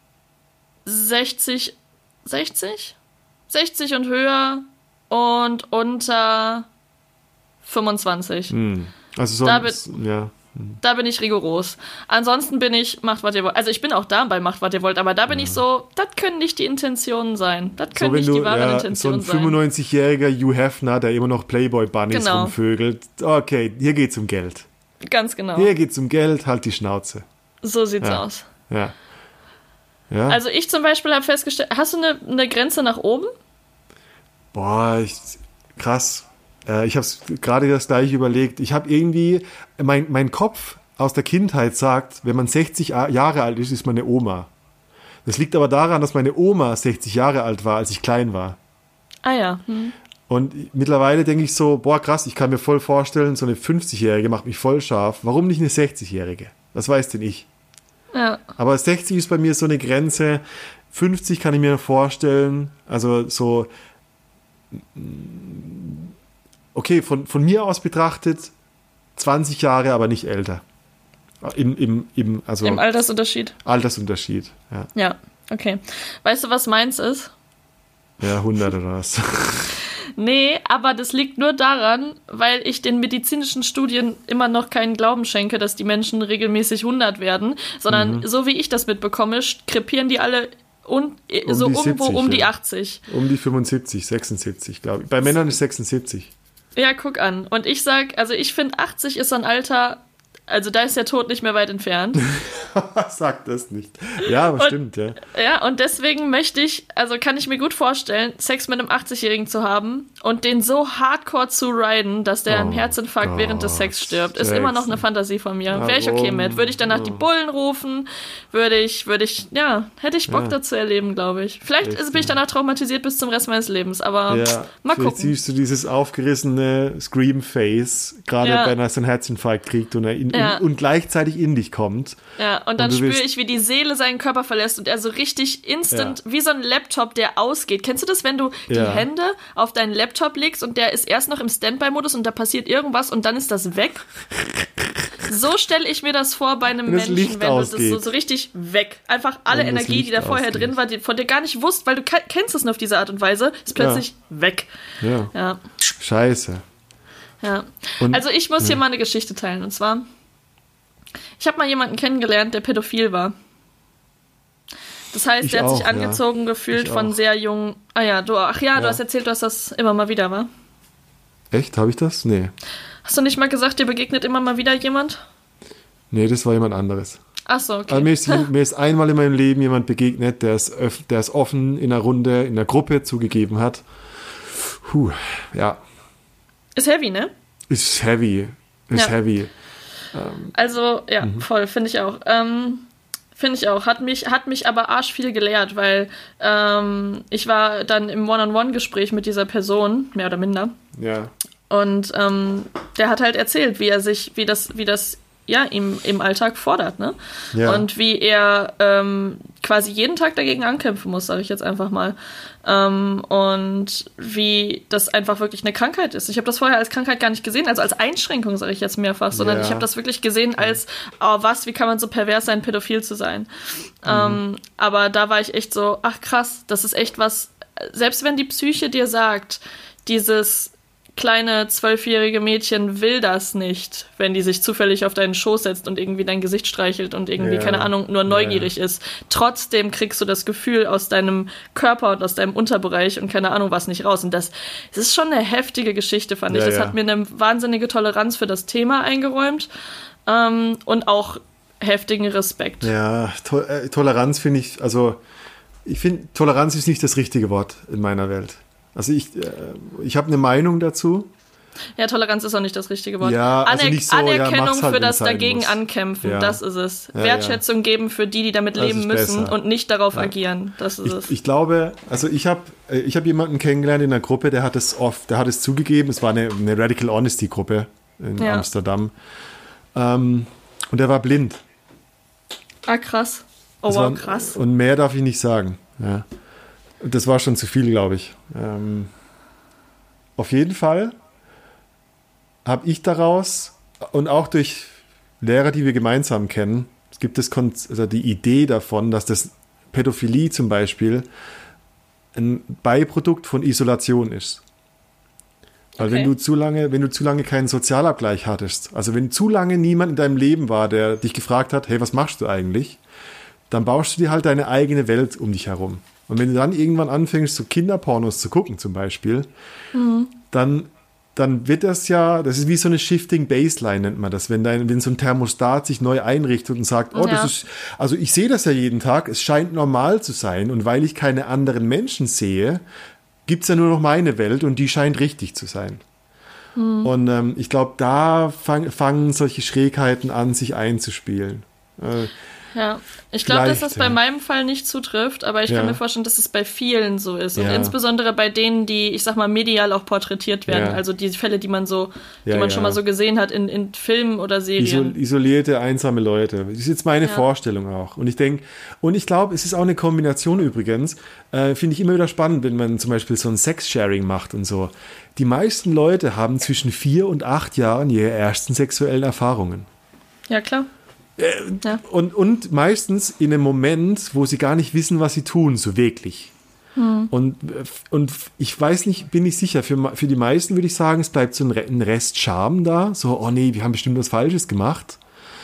A: sechzig, sechzig? sechzig und höher und unter fünfundzwanzig.
B: Hm. Also so
A: Da
B: ein,
A: wird-
B: ja.
A: Da bin ich rigoros. Ansonsten bin ich, macht, was ihr wollt. Also ich bin auch da bei macht, was ihr wollt, aber da bin ich so, das können nicht die Intentionen sein. Das
B: So,
A: können
B: wenn
A: nicht
B: du
A: die wahren
B: ja, so
A: Intentionen
B: ein
A: sein.
B: fünfundneunzigjähriger Hugh Hefner, der immer noch Playboy-Bunnies
A: Genau.
B: rumvögelt, okay, hier geht's um Geld.
A: Ganz genau.
B: Hier geht's um Geld, halt die Schnauze.
A: So sieht's
B: Ja.
A: aus.
B: Ja. Ja.
A: Also ich zum Beispiel habe festgestellt, hast du eine, eine Grenze nach oben?
B: Boah, ich, krass. Äh, ich habe gerade das gleiche überlegt. Ich habe irgendwie, mein, mein Kopf aus der Kindheit sagt, wenn man sechzig A- Jahre alt ist, ist man eine Oma. Das liegt aber daran, dass meine Oma sechzig Jahre alt war, als ich klein war.
A: Ah ja. Hm.
B: Und mittlerweile denke ich so, boah krass, ich kann mir voll vorstellen, so eine fünfzigjährige macht mich voll scharf. Warum nicht eine sechzigjährige? Was weiß denn ich?
A: Ja.
B: Aber sechzig ist bei mir so eine Grenze. fünfzig kann ich mir vorstellen. Also so, okay, von, von mir aus betrachtet zwanzig Jahre, aber nicht älter. Im, im, im, also
A: Im Altersunterschied.
B: Altersunterschied. Ja,
A: Ja, okay. Weißt du, was meins ist?
B: ja hundert oder was.
A: Nee, aber das liegt nur daran, weil ich den medizinischen Studien immer noch keinen Glauben schenke, dass die Menschen regelmäßig hundert werden, sondern
B: Mhm.
A: so wie ich das mitbekomme, krepieren die alle un
B: Um
A: so
B: die
A: irgendwo
B: siebzig,
A: um die
B: ja.
A: achtzig.
B: Um die fünfundsiebzig, sechsundsiebzig, glaube ich. Bei Männern ist sechsundsiebzig.
A: Ja, guck an. Und ich sag, also ich finde achtzig ist so ein Alter, also da ist der Tod nicht mehr weit entfernt.
B: Sag das nicht. Ja, aber
A: Und-
B: stimmt, ja.
A: Ja, und deswegen möchte ich, also kann ich mir gut vorstellen, Sex mit einem achtzigjährigen zu haben und den so hardcore zu riden, dass der
B: Oh
A: einen Herzinfarkt während des Sex
B: Gott,
A: stirbt. Ist immer noch eine
B: Jackson.
A: Fantasie von mir. Wäre ich okay
B: Warum?
A: mit. Würde ich danach die
B: Oh.
A: Bullen rufen, würde ich, würde ich, ja, hätte ich Bock
B: Ja.
A: dazu erleben, glaube ich. Vielleicht
B: Echt,
A: ist, bin ich danach traumatisiert bis zum Rest meines Lebens, aber
B: Ja,
A: mal
B: vielleicht
A: gucken.
B: siehst du dieses aufgerissene Scream-Face, gerade
A: Ja.
B: wenn er so einen Herzinfarkt kriegt und, er in,
A: Ja.
B: und, und gleichzeitig in dich kommt.
A: Ja, und dann
B: Und du
A: spüre
B: willst-
A: ich, wie die Seele seinen Körper verlässt und er so richtig instant, wie so ein Laptop, der ausgeht. Kennst du das, wenn du die
B: Ja.
A: Hände auf deinen Laptop legst und der ist erst noch im Standby-Modus und da passiert irgendwas und dann ist das weg? So stelle ich mir das vor bei einem
B: Wenn das
A: Menschen,
B: Licht
A: wenn du das
B: ausgeht.
A: so, so richtig weg. Einfach alle
B: Wenn das
A: Energie, die
B: Licht
A: da vorher
B: ausgeht.
A: drin war, die von dir gar nicht wusst, weil du ke- kennst es nur auf diese Art und Weise, ist plötzlich weg.
B: Ja,
A: Ja,
B: scheiße.
A: ja.
B: Und,
A: Also ich muss hier mal eine Geschichte teilen. Und zwar, ich habe mal jemanden kennengelernt, der pädophil war. Das heißt,
B: Ich
A: der hat sich
B: auch, ja.
A: angezogen gefühlt
B: Ich
A: von
B: auch.
A: sehr jungen. Ah ja, du, ach ja, du
B: Ja.
A: hast erzählt, du hast das immer mal wieder, wa?
B: echt, habe ich das? Nee.
A: Hast du nicht mal gesagt, dir begegnet immer mal wieder jemand?
B: Nee, das war jemand anderes.
A: Ach so, okay.
B: Aber mir ist, mir ist einmal in meinem Leben jemand begegnet, der es, öff- der es offen in einer Runde, in einer Gruppe zugegeben hat. Puh, ja,
A: Ist heavy, ne?
B: ist heavy. Ist
A: Ja.
B: heavy.
A: Also, ja,
B: Mhm.
A: voll, finde ich auch. Ähm, finde ich auch. Hat mich, hat mich aber arsch viel gelehrt, weil ähm, ich war dann im One-on-One-Gespräch mit dieser Person, mehr oder minder.
B: Ja.
A: Und ähm, der hat halt erzählt, wie er sich, wie das, wie das ja, ihm im Alltag fordert, ne?
B: Ja.
A: Und wie er ähm, quasi jeden Tag dagegen ankämpfen muss, sage ich jetzt einfach mal. Ähm, und wie das einfach wirklich eine Krankheit ist. Ich habe das vorher als Krankheit gar nicht gesehen, also als Einschränkung, sage ich jetzt mehrfach, sondern
B: Ja.
A: ich habe das wirklich gesehen als, oh was, wie kann man so pervers sein, pädophil zu sein. Mhm. Ähm, aber da war ich echt so, ach krass, das ist echt was, selbst wenn die Psyche dir sagt, dieses kleine zwölfjährige Mädchen will das nicht, wenn die sich zufällig auf deinen Schoß setzt und irgendwie dein Gesicht streichelt und irgendwie,
B: Ja.
A: keine Ahnung, nur neugierig
B: Ja.
A: ist. Trotzdem kriegst du das Gefühl aus deinem Körper und aus deinem Unterbereich und keine Ahnung was nicht raus. Und das, das ist schon eine heftige Geschichte, fand ich.
B: Ja,
A: Das
B: ja.
A: hat mir eine wahnsinnige Toleranz für das Thema eingeräumt ähm, und auch heftigen Respekt.
B: Ja, to äh, Toleranz finde ich, also ich finde, Toleranz ist nicht das richtige Wort in meiner Welt. Also ich, äh, ich habe eine Meinung dazu.
A: Ja, Toleranz ist auch nicht das richtige Wort.
B: Ja, also
A: Aner
B: nicht so, ja,
A: Anerkennung
B: mach's halt,
A: für das
B: wenn's sein
A: dagegen
B: muss.
A: ankämpfen,
B: Ja.
A: das ist es.
B: Ja,
A: Wertschätzung geben für die, die damit
B: Das
A: leben
B: ist
A: müssen
B: besser.
A: und nicht darauf
B: Ja.
A: agieren. Das ist es.
B: Ich, ich glaube, also ich habe ich hab jemanden kennengelernt in einer Gruppe, der hat es oft, der hat es zugegeben, es war eine, eine Radical Honesty Gruppe in
A: Ja.
B: Amsterdam. Ähm, und der war blind.
A: Ah, krass. Oh,
B: Das
A: wow,
B: war,
A: krass.
B: Und mehr darf ich nicht sagen. Ja. Und das war schon zu viel, glaube ich. Ähm, auf jeden Fall habe ich daraus und auch durch Lehrer, die wir gemeinsam kennen, es gibt das Kon also die Idee davon, dass das Pädophilie zum Beispiel ein Beiprodukt von Isolation ist. Weil
A: Okay.
B: wenn du zu lange, wenn du zu lange keinen Sozialabgleich hattest, also wenn zu lange niemand in deinem Leben war, der dich gefragt hat, hey, was machst du eigentlich? Dann baust du dir halt deine eigene Welt um dich herum. Und wenn du dann irgendwann anfängst, so Kinderpornos zu gucken zum Beispiel,
A: Mhm.
B: dann, dann wird das ja, das ist wie so eine Shifting Baseline, nennt man das, wenn, dein, wenn so ein Thermostat sich neu einrichtet und sagt, oh, das
A: Ja.
B: ist, also ich sehe das ja jeden Tag, es scheint normal zu sein und weil ich keine anderen Menschen sehe, gibt es ja nur noch meine Welt und die scheint richtig zu sein.
A: Mhm.
B: Und ähm, ich glaube, da fang, fangen solche Schrägheiten an, sich einzuspielen. Äh,
A: Ja, ich glaube, dass
B: Vielleicht,
A: das bei
B: ja.
A: meinem Fall nicht zutrifft, aber ich
B: Ja.
A: kann mir vorstellen, dass es bei vielen so ist. Und
B: Ja.
A: insbesondere bei denen, die, ich sag mal, medial auch porträtiert werden.
B: Ja.
A: Also die Fälle, die man so, die
B: Ja,
A: man
B: ja.
A: schon mal so gesehen hat in, in Filmen oder Serien.
B: Isol isolierte, einsame Leute. Das ist jetzt meine
A: Ja.
B: Vorstellung auch. Und ich denke, und ich glaube, es ist auch eine Kombination übrigens, äh, finde ich immer wieder spannend, wenn man zum Beispiel so ein Sex-Sharing macht und so. Die meisten Leute haben zwischen vier und acht Jahren ihre ersten sexuellen Erfahrungen.
A: Ja, klar. Ja.
B: Und, und meistens in einem Moment, wo sie gar nicht wissen, was sie tun, so wirklich.
A: Hm.
B: Und, und ich weiß nicht, bin ich sicher, für, für die meisten würde ich sagen, es bleibt so ein, Re- ein Rest Scham da, so, oh nee, wir haben bestimmt was Falsches gemacht.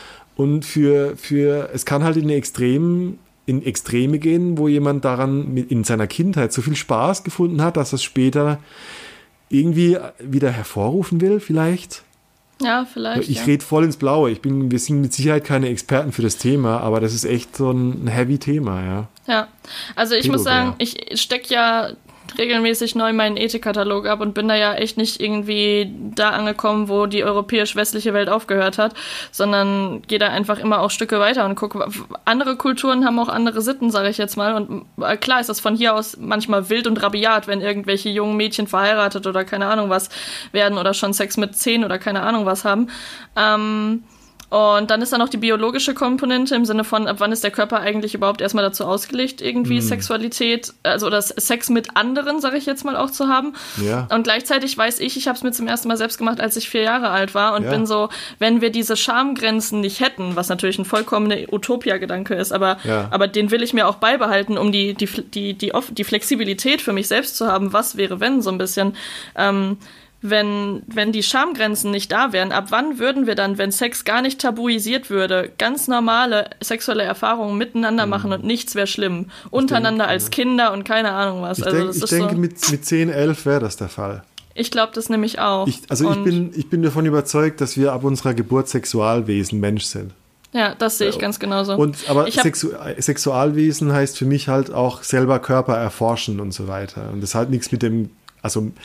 B: Und für, für es kann halt in Extremen, in Extreme gehen, wo jemand daran mit, in seiner Kindheit so viel Spaß gefunden hat, dass er es später irgendwie wieder hervorrufen will, vielleicht.
A: Ja, vielleicht.
B: Ich
A: ja.
B: rede voll ins Blaue. Ich bin, wir sind mit Sicherheit keine Experten für das Thema, aber das ist echt so ein heavy Thema, ja.
A: Ja, also ich muss
B: Pädobär.
A: sagen, ich stecke ja regelmäßig neu meinen Ethikkatalog ab und bin da ja echt nicht irgendwie da angekommen, wo die europäisch-westliche Welt aufgehört hat, sondern gehe da einfach immer auch Stücke weiter und gucke, andere Kulturen haben auch andere Sitten, sage ich jetzt mal, und klar ist das von hier aus manchmal wild und rabiat, wenn irgendwelche jungen Mädchen verheiratet oder keine Ahnung was werden oder schon Sex mit zehn oder keine Ahnung was haben. Ähm, Und dann ist da noch die biologische Komponente im Sinne von, ab wann ist der Körper eigentlich überhaupt erstmal dazu ausgelegt, irgendwie
B: Mhm.
A: Sexualität, also oder Sex mit anderen, sage ich jetzt mal, auch zu haben.
B: Ja.
A: Und gleichzeitig weiß ich, ich habe es mir zum ersten Mal selbst gemacht, als ich vier Jahre alt war und
B: Ja.
A: bin so, wenn wir diese Schamgrenzen nicht hätten, was natürlich ein vollkommener Utopia-Gedanke ist, aber,
B: Ja.
A: aber den will ich mir auch beibehalten, um die, die, die, die, off- die Flexibilität für mich selbst zu haben, was wäre, wenn, so ein bisschen, ähm, wenn, wenn die Schamgrenzen nicht da wären, ab wann würden wir dann, wenn Sex gar nicht tabuisiert würde, ganz normale sexuelle Erfahrungen miteinander machen und nichts wäre schlimm. Untereinander
B: denke,
A: als Kinder und keine Ahnung was.
B: Ich,
A: Also
B: denk,
A: das
B: ich
A: ist
B: denke,
A: so,
B: mit, mit zehn, elf wäre das der Fall.
A: ich glaube das nämlich auch.
B: Ich, also ich
A: Und,
B: bin, ich bin davon überzeugt, dass wir ab unserer Geburt Sexualwesen Mensch sind.
A: ja, das sehe ich ganz genauso.
B: Und, aber
A: Ich hab-
B: Sexu Sexualwesen heißt für mich halt auch selber Körper erforschen und so weiter. Und das hat nichts mit dem, also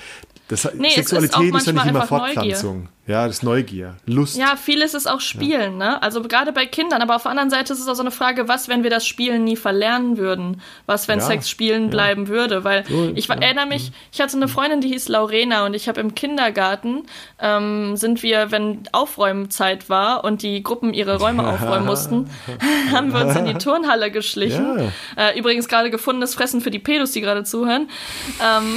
B: Das,
A: Nee, es ist auch
B: Sexualität ist ja nicht
A: manchmal
B: immer
A: einfach Neugier.
B: Fortpflanzung. Ja, das ist Neugier, Lust.
A: Ja, vieles ist auch Spielen, ne? Also gerade bei Kindern, aber auf der anderen Seite ist es auch so eine Frage, was, wenn wir das Spielen nie verlernen würden? Was, wenn
B: Ja,
A: Sex Spielen
B: ja.
A: bleiben würde? Weil
B: So,
A: ich
B: ja.
A: erinnere mich, ich hatte eine Freundin, die hieß Laurena und ich habe im Kindergarten, ähm, sind wir, wenn Aufräumzeit war und die Gruppen ihre Räume aufräumen mussten, haben wir uns in die Turnhalle geschlichen.
B: Ja.
A: Äh, übrigens gerade gefundenes Fressen für die Pedos, die gerade zuhören. Ähm,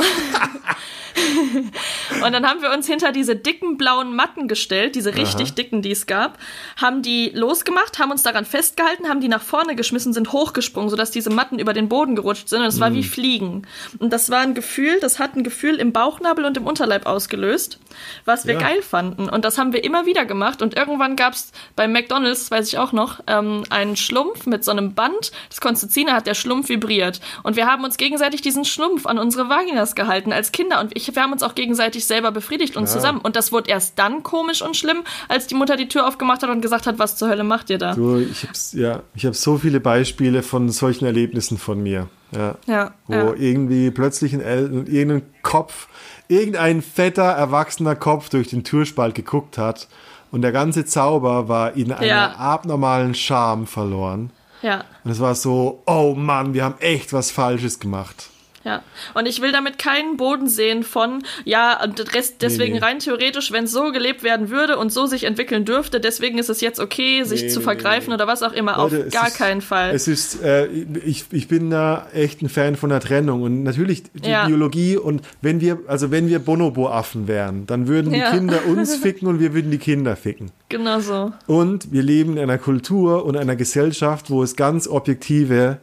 A: und dann haben wir uns hinter diese dicken blauen Matten gestellt, diese richtig
B: Aha.
A: dicken, die es gab, haben die losgemacht, haben uns daran festgehalten, haben die nach vorne geschmissen, sind hochgesprungen, sodass diese Matten über den Boden gerutscht sind und es war wie Fliegen. Und das war ein Gefühl, das hat ein Gefühl im Bauchnabel und im Unterleib ausgelöst, was wir
B: Ja.
A: geil fanden. Und das haben wir immer wieder gemacht und irgendwann gab es bei McDonald's, das weiß ich auch noch, ähm, einen Schlumpf mit so einem Band, das konntest du ziehen, da hat der Schlumpf vibriert. Und wir haben uns gegenseitig diesen Schlumpf an unsere Vaginas gehalten als Kinder und ich, wir haben uns auch gegenseitig selber befriedigt und
B: Ja.
A: zusammen. Und das wurde erst dann komisch und schlimm, als die Mutter die Tür aufgemacht hat und gesagt hat, was zur Hölle macht ihr da?
B: Du, ich hab's, ja, ich habe so viele Beispiele von solchen Erlebnissen von mir. Ja.
A: Ja,
B: Wo
A: ja.
B: irgendwie plötzlich ein El irgendein Kopf, irgendein fetter, erwachsener Kopf durch den Türspalt geguckt hat und der ganze Zauber war in einer
A: Ja.
B: abnormalen Scham verloren.
A: Ja.
B: Und es war so, oh Mann, wir haben echt was Falsches gemacht.
A: Ja, und ich will damit keinen Boden sehen von, ja, und das Rest, deswegen
B: nee.
A: rein theoretisch, wenn es so gelebt werden würde und so sich entwickeln dürfte, deswegen ist es jetzt okay, sich
B: Nee,
A: zu
B: nee,
A: vergreifen
B: nee.
A: oder was auch immer,
B: Leute,
A: auf
B: es
A: gar
B: ist-
A: keinen Fall.
B: Es ist, äh, ich, ich bin da echt ein Fan von der Trennung und natürlich die
A: Ja.
B: Biologie und wenn wir, also wenn wir Bonobo-Affen wären, dann würden die
A: Ja.
B: Kinder uns ficken und wir würden die Kinder ficken.
A: Genau so.
B: Und wir leben in einer Kultur und einer Gesellschaft, wo es ganz objektive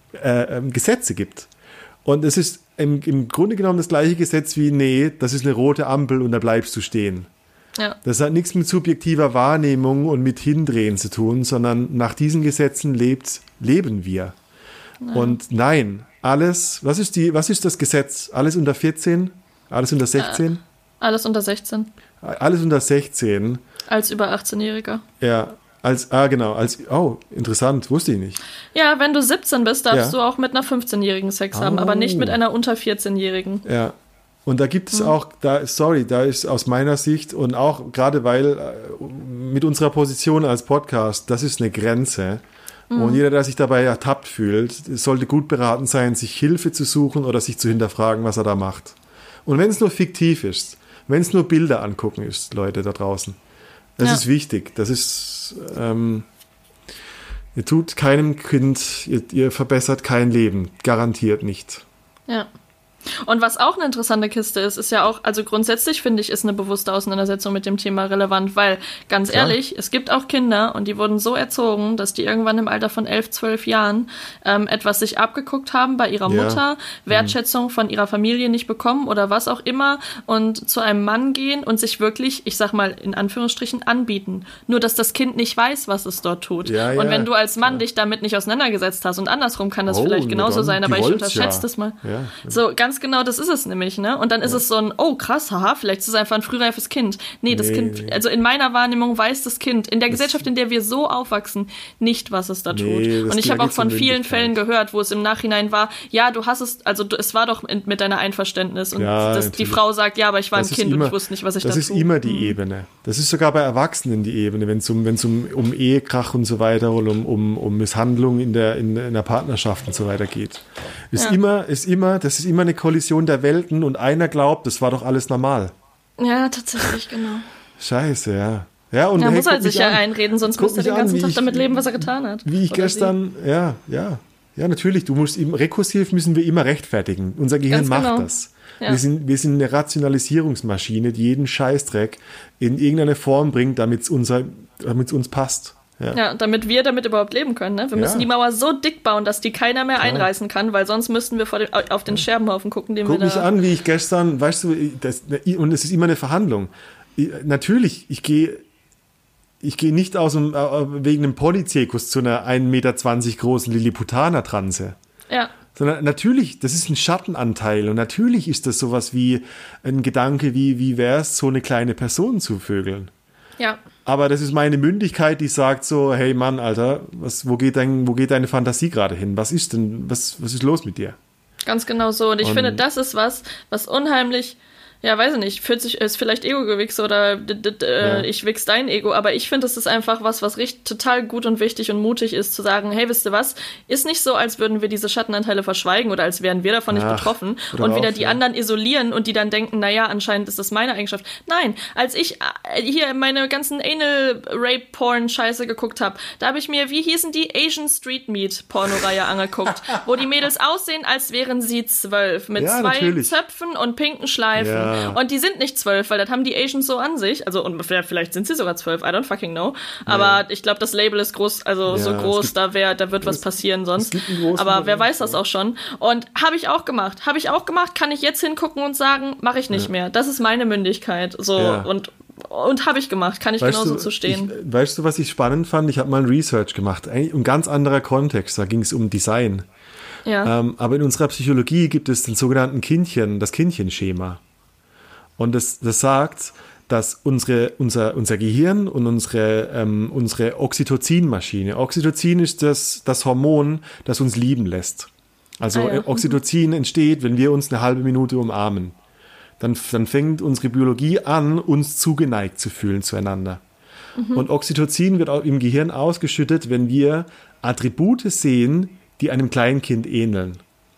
B: äh, ähm, Gesetze gibt. Und es ist im, im Grunde genommen das gleiche Gesetz wie, nee, das ist eine rote Ampel und da bleibst du stehen.
A: Ja.
B: Das hat nichts mit subjektiver Wahrnehmung und mit Hindrehen zu tun, sondern nach diesen Gesetzen lebt, leben wir. Und nein, alles, was ist die, was ist das Gesetz? Alles unter vierzehn? Alles unter sechzehn?
A: Alles unter sechzehn.
B: Alles unter sechzehn.
A: Als über achtzehnjähriger.
B: Ja, als, ah genau, als, oh, interessant, wusste ich nicht.
A: Ja, wenn du siebzehn bist, darfst
B: Ja.
A: du auch mit einer fünfzehnjährigen Sex haben, aber nicht mit einer unter vierzehnjährigen.
B: Ja. Und da gibt es auch, da, sorry, da ist aus meiner Sicht und auch gerade weil äh, mit unserer Position als Podcast, das ist eine Grenze. Und jeder, der sich dabei ertappt fühlt, sollte gut beraten sein, sich Hilfe zu suchen oder sich zu hinterfragen, was er da macht. Und wenn es nur fiktiv ist, wenn es nur Bilder angucken ist, Leute da draußen, das
A: Ja.
B: ist wichtig. Das ist, ähm, ihr tut keinem Kind, ihr, ihr verbessert kein Leben, garantiert nicht.
A: Ja. Und was auch eine interessante Kiste ist, ist ja auch, also grundsätzlich finde ich, ist eine bewusste Auseinandersetzung mit dem Thema relevant, weil, ganz
B: Klar.
A: ehrlich, es gibt auch Kinder und die wurden so erzogen, dass die irgendwann im Alter von elf, zwölf Jahren ähm, etwas sich abgeguckt haben bei ihrer
B: Ja.
A: Mutter, Wertschätzung von ihrer Familie nicht bekommen oder was auch immer und zu einem Mann gehen und sich wirklich, ich sag mal in Anführungsstrichen, anbieten. Nur, dass das Kind nicht weiß, was es dort tut.
B: Ja, ja,
A: und wenn du als Mann dich damit nicht auseinandergesetzt hast und andersrum kann das
B: Oh,
A: vielleicht
B: na
A: genauso
B: dann,
A: sein,
B: die
A: aber ich
B: wollt's
A: unterschätze
B: ja.
A: das mal.
B: Ja.
A: So, ganz genau, das ist es nämlich, ne? Und dann ist es so ein, oh krass, haha, vielleicht ist es einfach ein frühreifes Kind. Nee, das
B: Nee,
A: Kind,
B: nee.
A: also in meiner Wahrnehmung weiß das Kind, in der Gesellschaft, in der wir so aufwachsen, nicht, was es da
B: Nee,
A: tut.
B: das-
A: Und ich
B: da
A: habe auch
B: geht's um
A: von vielen
B: Mündigkeit.
A: Fällen gehört, wo es im Nachhinein war, ja, du hast es, also du, es war doch in, mit deiner Einverständnis. Und
B: Ja,
A: das, die
B: natürlich.
A: Frau sagt, ja, aber ich war
B: Das
A: ein
B: ist
A: Kind
B: immer-
A: und ich wusste nicht, was ich
B: Das
A: da
B: ist
A: tue.
B: immer die Ebene. Das ist sogar bei Erwachsenen die Ebene, wenn es um, wenn's um, um Ehekrach und so weiter oder um, um, um Misshandlung in der, in, in der Partnerschaft und so weiter geht. Ist
A: Ja.
B: immer, ist immer, das ist immer eine Kollision der Welten und einer glaubt, das war doch alles normal.
A: Ja, tatsächlich, genau.
B: Scheiße, ja. Ja, und
A: Er
B: hey,
A: muss
B: guck
A: halt sich
B: mich
A: ja
B: an.
A: einreden, sonst
B: Guck
A: müsste er
B: mich
A: den
B: an,
A: ganzen
B: wie
A: Tag
B: ich-
A: damit leben, was er getan hat.
B: Wie ich
A: Oder
B: gestern, ja, ja. Ja, natürlich, du musst im rekursiv müssen wir immer rechtfertigen. Unser Gehirn
A: Ganz
B: macht
A: genau.
B: das.
A: Ja.
B: Wir sind, wir sind eine Rationalisierungsmaschine, die jeden Scheißdreck in irgendeine Form bringt, damit es unser, damit es uns passt. Ja.
A: Ja, damit wir damit überhaupt leben können. Ne? Wir
B: Ja.
A: müssen die Mauer so dick bauen, dass die keiner mehr einreißen kann, weil sonst müssten wir vor den, auf den Scherbenhaufen gucken, den
B: Guck
A: wir
B: mich
A: da...
B: an, wie ich gestern, weißt du, das, und es ist immer eine Verhandlung. Ich, natürlich, ich gehe ich gehe nicht aus dem, äh, wegen einem Polyzirkus zu einer ein Meter zwanzig großen Lilliputaner-Transe.
A: Ja,
B: Sondern natürlich, das ist ein Schattenanteil und natürlich ist das sowas wie ein Gedanke, wie, wie wäre es, so eine kleine Person zu vögeln.
A: ja.
B: Aber das ist meine Mündigkeit, die sagt so, hey Mann, Alter, was, wo geht dein, wo geht deine Fantasie gerade hin? Was ist denn, was, was ist los mit dir?
A: Ganz genau so. Und ich
B: Und-
A: finde, das ist was, was unheimlich Ja, weiß ich nicht, fühlt sich, ist vielleicht Ego-Gewichse oder d- d- d-
B: Ja.
A: ich wichs dein Ego, aber ich finde, das ist einfach was, was richtig, total gut und wichtig und mutig ist, zu sagen, hey, wisst ihr was, ist nicht so, als würden wir diese Schattenanteile verschweigen oder als wären wir davon nicht
B: Ach,
A: betroffen
B: oder
A: und wieder
B: auch,
A: die
B: ja.
A: anderen isolieren und die dann denken, naja, anscheinend ist das meine Eigenschaft. Nein, als ich äh, hier meine ganzen Anal-Rape-Porn-Scheiße geguckt habe, da habe ich mir, wie hießen die, Asian Street Meat-Pornoreihe angeguckt, wo die Mädels aussehen, als wären sie zwölf, mit
B: Ja,
A: zwei
B: natürlich.
A: Zöpfen und pinken Schleifen.
B: Ja.
A: Und die sind nicht zwölf, weil das haben die Asians so an sich. Also, und vielleicht sind sie sogar zwölf, I don't fucking know. Aber
B: Ja.
A: ich glaube, das Label ist groß, also
B: Ja,
A: so
B: es
A: groß,
B: gibt-
A: da wär, da wird was passieren sonst.
B: gibt einen großen
A: Aber wer
B: Bereich,
A: weiß das
B: ja.
A: auch schon. Und habe ich auch gemacht. Habe ich auch gemacht, kann ich jetzt hingucken und sagen, mache ich nicht mehr. Das ist meine Mündigkeit. So,
B: Ja.
A: und, und habe ich gemacht, kann ich genauso zu stehen.
B: Ich, weißt du, was ich spannend fand? Ich habe mal ein Research gemacht. Eigentlich ein ganz anderer Kontext. Da ging es um Design.
A: Ja.
B: Ähm, aber in unserer Psychologie gibt es den sogenannten Kindchen, das Kindchenschema. Und das, das sagt, dass unsere, unser, unser Gehirn und unsere, ähm, unsere Oxytocin-Maschine, Oxytocin ist das, das Hormon, das uns lieben lässt. Also
A: Ah, ja.
B: Oxytocin entsteht, wenn wir uns eine halbe Minute umarmen. Dann, dann fängt unsere Biologie an, uns zugeneigt zu fühlen zueinander. Und Oxytocin wird auch im Gehirn ausgeschüttet, wenn wir Attribute sehen, die einem Kleinkind ähneln.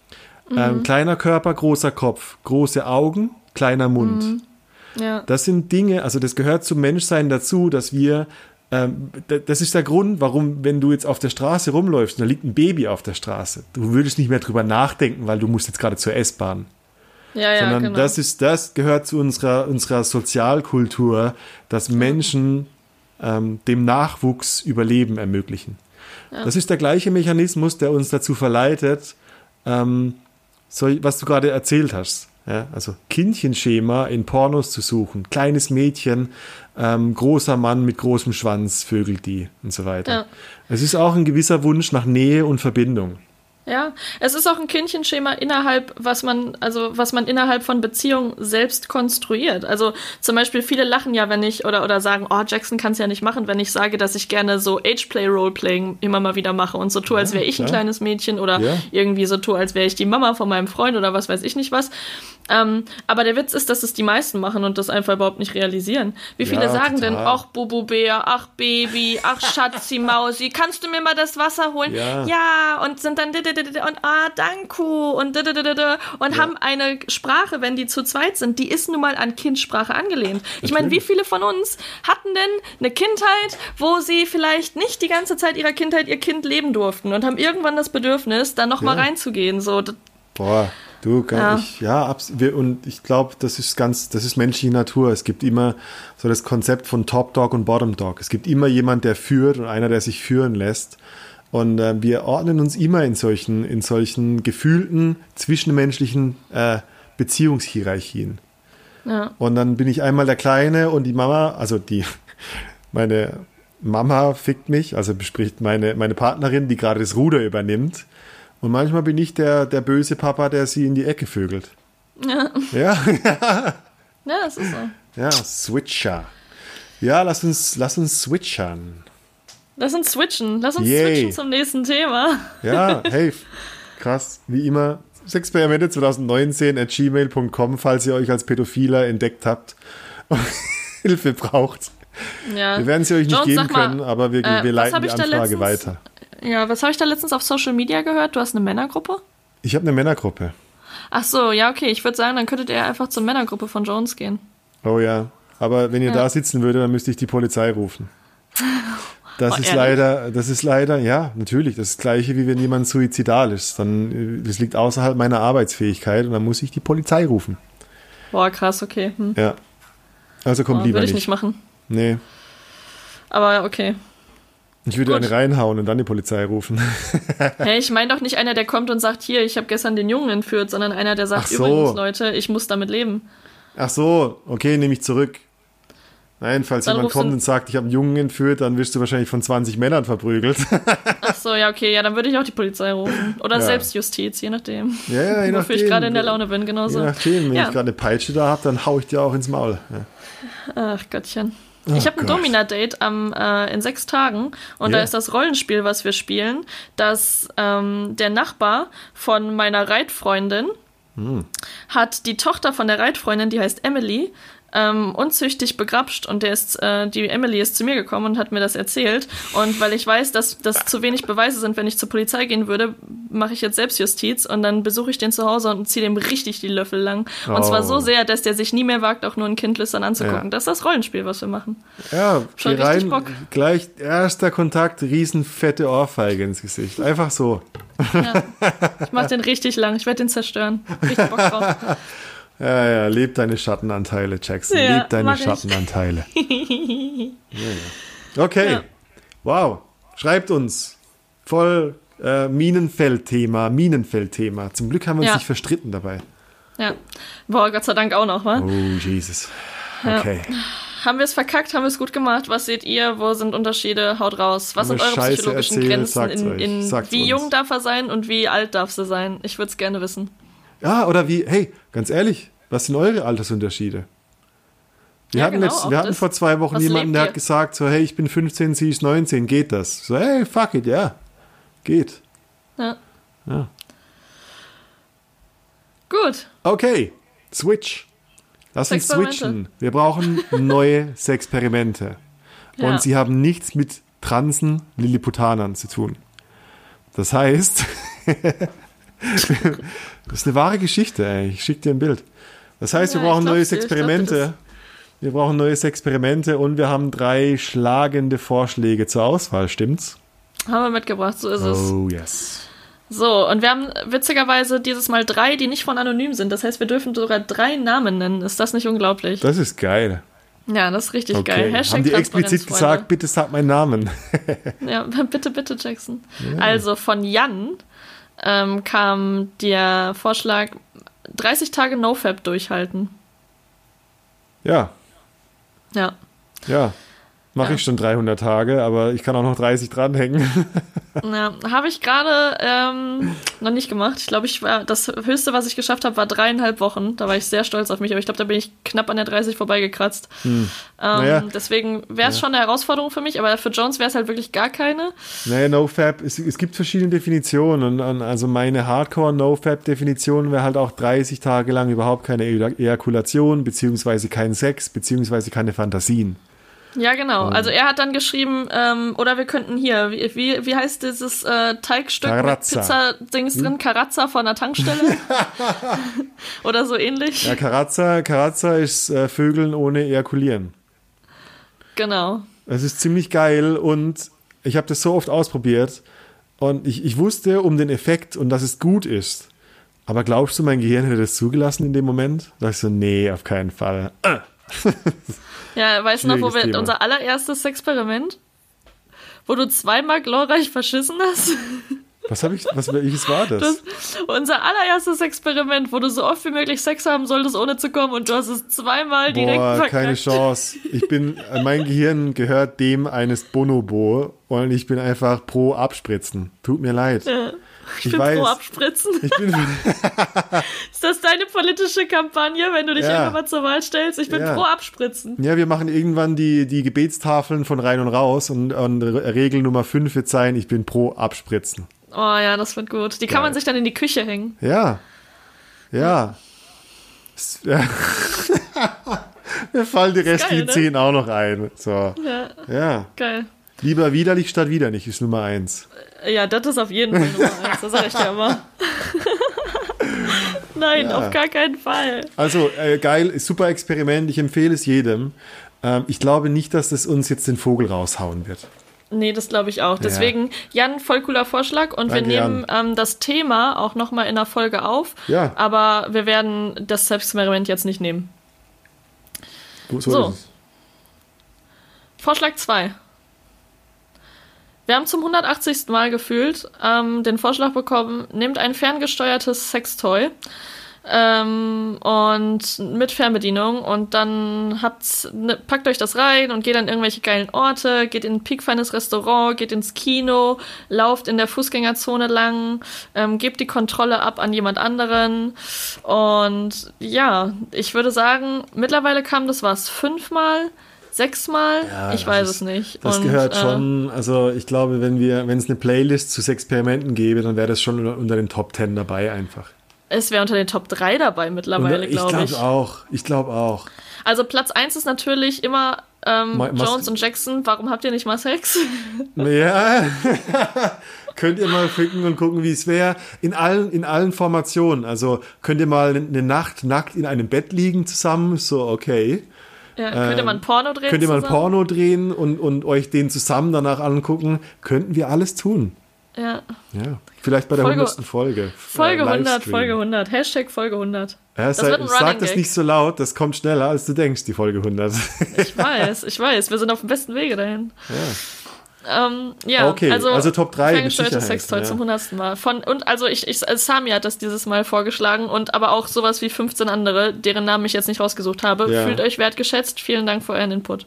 B: Ähm, kleiner Körper, großer Kopf, große Augen, kleiner Mund.
A: Ja.
B: Das sind Dinge, also das gehört zum Menschsein dazu, dass wir, ähm, d- das ist der Grund, warum, wenn du jetzt auf der Straße rumläufst und da liegt ein Baby auf der Straße, du würdest nicht mehr drüber nachdenken, weil du musst jetzt gerade zur S-Bahn.
A: Ja, ja,
B: Sondern
A: genau.
B: das ist, das gehört zu unserer, unserer Sozialkultur, dass Menschen ähm, dem Nachwuchs Überleben ermöglichen. Das ist der gleiche Mechanismus, der uns dazu verleitet, ähm, so, was du gerade erzählt hast. Ja, also Kindchenschema in Pornos zu suchen. Kleines Mädchen, ähm, großer Mann mit großem Schwanz, vögelt die und so weiter.
A: Ja.
B: Es ist auch ein gewisser Wunsch nach Nähe und Verbindung.
A: Ja, es ist auch ein Kindchenschema innerhalb, was man, also was man innerhalb von Beziehungen selbst konstruiert. Also zum Beispiel viele lachen ja, wenn ich, oder, oder sagen, oh, Jackson kann es ja nicht machen, wenn ich sage, dass ich gerne so Ageplay-Roleplaying immer mal wieder mache und so tue, als wäre ich ein
B: klar.
A: kleines Mädchen oder
B: Ja.
A: irgendwie so tue, als wäre ich die Mama von meinem Freund oder was weiß ich nicht was. Ähm, aber der Witz ist, dass es die meisten machen und das einfach überhaupt nicht realisieren. Wie viele
B: Ja,
A: sagen denn,
B: total.
A: ach Bubu-Bär, ach Baby, ach Schatzi Mausi, kannst du mir mal das Wasser holen?
B: Ja.
A: Ja, und sind dann und ah, danku und und haben eine Sprache, wenn die zu zweit sind, die ist nun mal an Kindsprache angelehnt. Ich meine, wie
B: Natürlich.
A: viele von uns hatten denn eine Kindheit, wo sie vielleicht nicht die ganze Zeit ihrer Kindheit ihr Kind leben durften und haben irgendwann das Bedürfnis, da noch mal
B: Ja.
A: reinzugehen, so. d-
B: Boah, du,
A: Ja.
B: ja, ich, ja abs wir, und ich glaube, das ist ganz, das ist menschliche Natur. Es gibt immer so das Konzept von Top Dog und Bottom Dog. Es gibt immer jemand, der führt und einer, der sich führen lässt. Und äh, wir ordnen uns immer in solchen, in solchen gefühlten zwischenmenschlichen äh, Beziehungshierarchien.
A: Ja.
B: Und dann bin ich einmal der Kleine und die Mama, also die, meine Mama fickt mich, also bespricht meine, meine Partnerin, die gerade das Ruder übernimmt. Und manchmal bin ich der, der böse Papa, der sie in die Ecke vögelt.
A: Ja.
B: Ja,
A: Ja, das ist so.
B: ja, Switcher. Ja, lass uns, lass uns switchern.
A: Lass uns switchen. Lass uns
B: Yay.
A: switchen zum nächsten Thema.
B: Ja, hey, krass, wie immer. Sexperimente zwanzig neunzehn at gmail punkt com, falls ihr euch als Pädophiler entdeckt habt und Hilfe braucht.
A: Ja.
B: Wir werden sie euch nicht
A: Jones,
B: geben
A: sag mal,
B: können, aber wir,
A: äh,
B: wir
A: was
B: leiten
A: hab
B: die
A: ich da
B: Anfrage
A: letztens-
B: weiter.
A: Ja, was habe ich da letztens auf Social Media gehört? Du hast eine Männergruppe?
B: Ich habe eine Männergruppe.
A: Ach so, ja, okay. Ich würde sagen, dann könntet ihr einfach zur Männergruppe von Jones gehen.
B: Oh ja, aber wenn ihr
A: Ja.
B: da sitzen würdet, dann müsste ich die Polizei rufen. Das
A: Oh,
B: ist
A: ehrlich?
B: leider, das ist leider, ja, natürlich, das ist das Gleiche, wie wenn jemand suizidal ist. Dann, äh, das liegt außerhalb meiner Arbeitsfähigkeit und dann muss ich die Polizei rufen.
A: Boah, krass, okay. Hm.
B: Ja. Also kommt
A: Oh,
B: lieber
A: würde ich
B: nicht.
A: nicht machen.
B: Nee.
A: Aber okay.
B: Ich würde
A: Gut.
B: eine reinhauen und dann die Polizei rufen.
A: Hey, ich meine doch nicht einer, der kommt und sagt, hier, ich habe gestern den Jungen entführt, sondern einer, der sagt,
B: Ach so.
A: übrigens, Leute, ich muss damit leben.
B: Ach so, okay, nehme ich zurück. Nein, falls
A: Dann
B: jemand
A: rufst du-
B: kommt und sagt, ich habe einen Jungen entführt, dann wirst du wahrscheinlich von zwanzig Männern verprügelt.
A: Ach so, ja, okay, ja, dann würde ich auch die Polizei rufen. Oder
B: Ja.
A: Selbstjustiz, je nachdem.
B: Ja, ja, je
A: Wofür ich
B: nachdem.
A: gerade in der Laune bin,
B: Je
A: genauso.
B: nachdem, wenn
A: Ja.
B: ich gerade eine Peitsche da habe, dann hau ich dir auch ins Maul. Ja.
A: Ach Gottchen. Ich habe ein
B: Gott.
A: Domina-Date am, äh, in sechs Tagen und
B: Ja.
A: da ist das Rollenspiel, was wir spielen, dass ähm, der Nachbar von meiner Reitfreundin
B: Hm.
A: hat die Tochter von der Reitfreundin, die heißt Emily, ähm, unzüchtig begrapscht und der ist, äh, die Emily ist zu mir gekommen und hat mir das erzählt. Und weil ich weiß, dass das zu wenig Beweise sind, wenn ich zur Polizei gehen würde, mache ich jetzt Selbstjustiz und dann besuche ich den zu Hause und ziehe dem richtig die Löffel lang. Und
B: Oh.
A: zwar so sehr, dass der sich nie mehr wagt, auch nur ein Kind lüstern anzugucken.
B: Ja.
A: Das ist das Rollenspiel, was wir machen.
B: Ja,
A: Schon
B: geh
A: richtig
B: rein,
A: Bock.
B: gleich erster Kontakt, riesenfette Ohrfeige ins Gesicht. Einfach so.
A: Ja. Ich mache den richtig lang, ich werde den zerstören. Richtig Bock drauf.
B: Ja, ja, leb deine Schattenanteile, Jackson.
A: Ja,
B: leb deine
A: mach ich.
B: Schattenanteile. ja, ja. Okay,
A: Ja.
B: wow. Schreibt uns. Voll äh, Minenfeld-Thema, Minenfeld-Thema. Zum Glück haben wir uns
A: Ja.
B: nicht verstritten dabei.
A: Ja. Boah, Gott sei Dank auch noch, wa?
B: Oh, Jesus.
A: Ja.
B: Okay.
A: Haben wir es verkackt? Haben wir es gut gemacht? Was seht ihr? Wo sind Unterschiede? Haut raus. Was
B: Haben
A: sind
B: wir
A: eure
B: Scheiße
A: psychologischen
B: erzählt?
A: Grenzen?
B: Sagt's
A: In,
B: euch.
A: in
B: Sagt's
A: wie
B: uns.
A: jung darf er sein und wie alt darf sie sein? Ich würde es gerne wissen.
B: Ja, oder wie, hey, ganz ehrlich, was sind eure Altersunterschiede? Wir
A: Ja,
B: hatten,
A: genau,
B: letzt,
A: auch
B: wir hatten
A: das.
B: vor zwei Wochen
A: Was
B: jemanden,
A: lebt
B: der
A: ihr?
B: hat gesagt, so, hey, ich bin fünfzehn, sie ist neunzehn, geht das? So, hey, fuck it, ja, geht.
A: Ja.
B: Ja.
A: Gut.
B: Okay, Switch. Lass uns
A: Sexperimente.
B: switchen. Wir brauchen neue Sexperimente.
A: Ja.
B: Und sie haben nichts mit transen Lilliputanern zu tun. Das heißt, das ist eine wahre Geschichte, ey. Ich schicke dir ein Bild. Das heißt,
A: Ja,
B: wir brauchen
A: ich
B: neue
A: glaub's dir, ich glaub dir
B: Experimente.
A: das.
B: Wir brauchen neue Experimente und wir haben drei schlagende Vorschläge zur Auswahl, stimmt's?
A: Haben wir mitgebracht, so ist es.
B: Oh, yes.
A: So, und wir haben witzigerweise dieses Mal drei, die nicht von anonym sind. Das heißt, wir dürfen sogar drei Namen nennen. Ist das nicht unglaublich?
B: Das ist geil.
A: Ja, das ist richtig
B: Okay.
A: geil. Hashtag
B: Haben die explizit
A: Transparenz,
B: gesagt,
A: Freunde.
B: bitte sag meinen Namen.
A: Ja, bitte, bitte, Jackson. Also von Jan ähm, kam der Vorschlag, dreißig Tage NoFap durchhalten.
B: Ja,
A: Ja.
B: ja. Mache
A: Ja.
B: ich schon dreihundert Tage, aber ich kann auch noch dreißig dranhängen.
A: Ja, habe ich gerade ähm, noch nicht gemacht. Ich glaube, ich war das Höchste, was ich geschafft habe, war dreieinhalb Wochen. Da war ich sehr stolz auf mich, aber ich glaube, da bin ich knapp an der dreißig vorbeigekratzt. Ähm,
B: Naja.
A: Deswegen wäre es
B: Ja.
A: schon eine Herausforderung für mich, aber für Jones wäre es halt wirklich gar keine.
B: Naja, NoFap, es, es gibt verschiedene Definitionen. Und, und also meine Hardcore-NoFap-Definition wäre halt auch dreißig Tage lang überhaupt keine E- Ejakulation, beziehungsweise kein Sex, beziehungsweise keine Fantasien.
A: Ja, genau.
B: Ähm.
A: Also er hat dann geschrieben, ähm, oder wir könnten hier, wie, wie, wie heißt dieses äh, Teigstück
B: Carazza.
A: mit Pizza-Dings drin? Carazza von der Tankstelle? Oder so ähnlich.
B: Ja, Carazza, Carazza ist äh, Vögeln ohne Ejakulieren.
A: Genau.
B: Es ist ziemlich geil und ich habe das so oft ausprobiert und ich, ich wusste um den Effekt und dass es gut ist. Aber glaubst du, mein Gehirn hätte das zugelassen in dem Moment? Da dachte ich so, nee, auf keinen Fall. Ah.
A: Ja, weißt du noch, wo
B: Schwieriges
A: wir
B: Thema.
A: unser allererstes Experiment, wo du zweimal glorreich verschissen hast?
B: Was habe ich, was, welches war das?
A: Das, unser allererstes Experiment, wo du so oft wie möglich Sex haben solltest, ohne zu kommen, und du hast es zweimal direkt
B: Boah,
A: verkackt.
B: keine Chance. Ich bin, mein Gehirn gehört dem eines Bonobo und ich bin einfach pro Abspritzen. Tut mir leid.
A: Ja. Ich,
B: Ich
A: bin
B: weiß.
A: pro Abspritzen.
B: Ich bin,
A: Ist das deine politische Kampagne, wenn du dich
B: Ja.
A: irgendwann mal zur Wahl stellst? Ich bin
B: Ja.
A: pro Abspritzen.
B: ja, wir machen irgendwann die, die Gebetstafeln von rein und raus und, und Regel Nummer fünf wird sein, ich bin pro Abspritzen.
A: Oh ja, das wird gut. Die kann
B: Geil.
A: man sich dann in die Küche hängen.
B: Ja. Ja. Es- ja. Mir fallen die restlichen
A: geil, ne?
B: zehn auch noch ein. So.
A: Ja,
B: Ja.
A: geil.
B: Lieber widerlich statt wieder nicht, ist Nummer eins.
A: Ja, das ist auf jeden Fall Nummer eins. Das sag ich dir immer. Nein,
B: Ja.
A: auf gar keinen Fall.
B: Also, äh, geil, super Experiment. Ich empfehle es jedem. Ähm, ich glaube nicht, dass das uns jetzt den Vogel raushauen wird.
A: Nee, das glaube ich auch. Deswegen, Jan, voll cooler Vorschlag. Und
B: Danke,
A: wir nehmen ähm, das Thema auch nochmal in der Folge auf.
B: Ja.
A: Aber wir werden das Experiment jetzt nicht nehmen.
B: So, so
A: So.
B: ist es.
A: Vorschlag zwei. Wir haben zum hundertachtzigsten Mal gefühlt ähm, den Vorschlag bekommen, nehmt ein ferngesteuertes Sextoy ähm, und mit Fernbedienung und dann habt's, ne, packt euch das rein und geht an irgendwelche geilen Orte, geht in ein piekfeines Restaurant, geht ins Kino, lauft in der Fußgängerzone lang, ähm, gebt die Kontrolle ab an jemand anderen und ja, ich würde sagen, mittlerweile kam das was, fünfmal? Sechsmal?
B: Ja,
A: ich
B: das
A: weiß
B: ist-
A: es nicht.
B: Das
A: Und,
B: gehört
A: äh,
B: schon, also ich glaube, wenn wir, wenn es eine Playlist zu Experimenten gäbe, dann wäre das schon unter, unter den Top Ten dabei einfach.
A: Es wäre unter den Top drei dabei mittlerweile,
B: ich
A: glaube
B: glaube
A: ich.
B: auch. Ich glaube auch.
A: Also Platz eins ist natürlich immer ähm,
B: Ma- Mas-
A: Jones und Jackson. Warum habt ihr nicht mal Sex?
B: Ja, könnt ihr mal ficken und gucken, wie es wäre. In allen, in allen Formationen. Also könnt ihr mal eine Nacht nackt in einem Bett liegen zusammen. So, okay.
A: Ja, könnt ihr mal ein Porno drehen
B: Könnt ihr mal ein
A: zusammen?
B: Porno drehen und, und euch den zusammen danach angucken. Könnten wir alles tun.
A: Ja.
B: Ja, vielleicht bei der
A: Folge-
B: hundertsten Folge.
A: Folge
B: Äh,
A: hundert,
B: Livestream.
A: Folge hundert. Hashtag Folge hundert.
B: Ja,
A: Das
B: sei,
A: wird ein
B: sag
A: Running
B: das
A: Gag.
B: nicht so laut, das kommt schneller, als du denkst, die Folge hundert.
A: Ich weiß, ich weiß. Wir sind auf dem besten Wege dahin.
B: Ja.
A: Ähm, ja,
B: Okay,
A: also,
B: also Top drei mit
A: ferngesteuertes
B: Sicherheit,
A: Sextoy
B: ja.
A: zum hundertsten Mal. Von, und also ich, ich, also Sami hat das dieses Mal vorgeschlagen und aber auch sowas wie fünfzehn andere, deren Namen ich jetzt nicht rausgesucht habe.
B: Ja.
A: Fühlt euch wertgeschätzt. Vielen Dank für euren Input.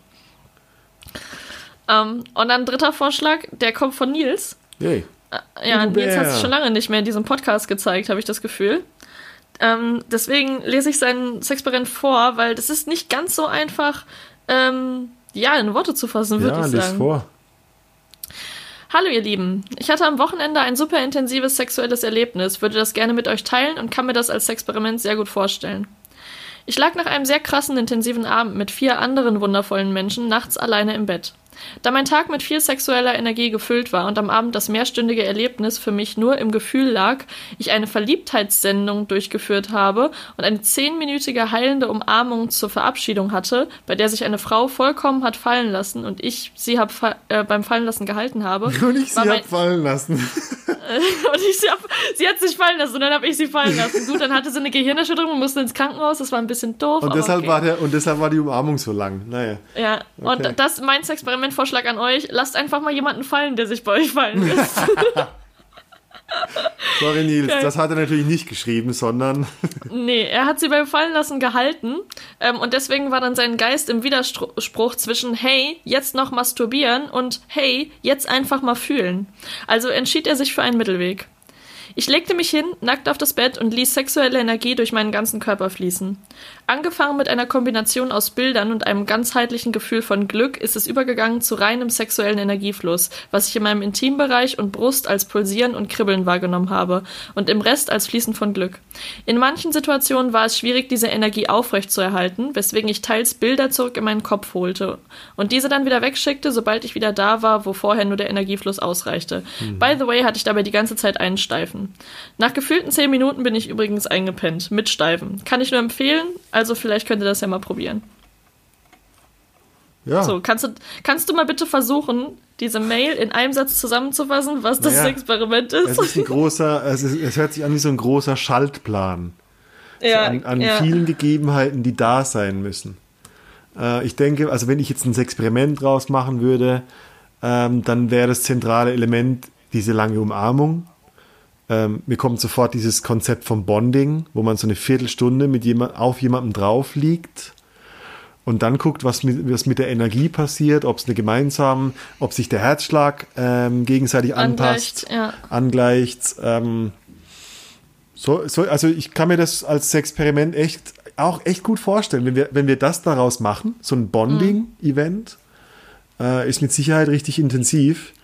A: Ähm, und dann dritter Vorschlag, der kommt von Nils.
B: Yay.
A: Ja,
B: Hubert.
A: Nils hat sich schon lange nicht mehr in diesem Podcast gezeigt, habe ich das Gefühl. Ähm, deswegen lese ich sein Sexperiment vor, weil das ist nicht ganz so einfach, ähm, ja, in Worte zu fassen, würde
B: Ja,
A: ich
B: lies
A: sagen.
B: vor.
A: Hallo ihr Lieben, ich hatte am Wochenende ein super intensives sexuelles Erlebnis, würde das gerne mit euch teilen und kann mir das als Experiment sehr gut vorstellen. Ich lag nach einem sehr krassen, intensiven Abend mit vier anderen wundervollen Menschen nachts alleine im Bett. Da mein Tag mit viel sexueller Energie gefüllt war und am Abend das mehrstündige Erlebnis für mich nur im Gefühl lag, ich eine Verliebtheitssendung durchgeführt habe und eine zehnminütige heilende Umarmung zur Verabschiedung hatte, bei der sich eine Frau vollkommen hat fallen lassen und ich sie hab fa- äh, beim Fallenlassen gehalten habe.
B: Und ich
A: war
B: sie
A: mein-
B: hab fallen lassen.
A: und ich sie, hab, sie hat sich fallen lassen und dann habe ich sie fallen lassen. Gut, dann hatte sie eine Gehirnerschütterung und musste ins Krankenhaus. Das war ein bisschen doof.
B: Und
A: aber
B: deshalb,
A: okay.
B: war der, und deshalb war die Umarmung so lang. Naja.
A: Ja,
B: Okay.
A: und das ist mein Experimentvorschlag an euch. Lasst einfach mal jemanden fallen, der sich bei euch fallen lässt.
B: Sorry, Nils,
A: Okay.
B: das hat er natürlich nicht geschrieben, sondern
A: Nee, er hat sie beim Fallenlassen gehalten. Ähm, und deswegen war dann sein Geist im Widerspruch zwischen hey, jetzt noch masturbieren und hey, jetzt einfach mal fühlen. Also entschied er sich für einen Mittelweg. Ich legte mich hin, nackt auf das Bett und ließ sexuelle Energie durch meinen ganzen Körper fließen. Angefangen mit einer Kombination aus Bildern und einem ganzheitlichen Gefühl von Glück ist es übergegangen zu reinem sexuellen Energiefluss, was ich in meinem Intimbereich und Brust als Pulsieren und Kribbeln wahrgenommen habe und im Rest als Fließen von Glück. In manchen Situationen war es schwierig, diese Energie aufrechtzuerhalten, weswegen ich teils Bilder zurück in meinen Kopf holte und diese dann wieder wegschickte, sobald ich wieder da war, wo vorher nur der Energiefluss ausreichte.
B: Mhm.
A: By the way hatte ich dabei die ganze Zeit einen Steifen. Nach gefühlten zehn Minuten bin ich übrigens eingepennt, mit Steifen. Kann ich nur empfehlen, also vielleicht könnt ihr das ja mal probieren.
B: ja.
A: So, kannst du, kannst du mal bitte versuchen, diese Mail in einem Satz zusammenzufassen, was das
B: Naja,
A: Experiment ist?
B: Es ist ein großer, es, ist, es hört sich an wie so ein großer Schaltplan.
A: ja,
B: an an
A: ja.
B: vielen Gegebenheiten, die da sein müssen. Äh, ich denke, also wenn ich jetzt ein Experiment draus machen würde, ähm, dann wäre das zentrale Element diese lange Umarmung. Ähm, mir kommt sofort dieses Konzept vom Bonding, wo man so eine Viertelstunde mit jemand, auf jemandem drauf liegt und dann guckt, was mit, was mit der Energie passiert, ob es eine gemeinsame, ob sich der Herzschlag ähm, gegenseitig anpasst,
A: Angleicht, ja.
B: angleicht. Ähm, so, so, also ich kann mir das als Experiment echt auch echt gut vorstellen, wenn wir, wenn wir das daraus machen, so ein Bonding-Event, äh, ist mit Sicherheit richtig intensiv.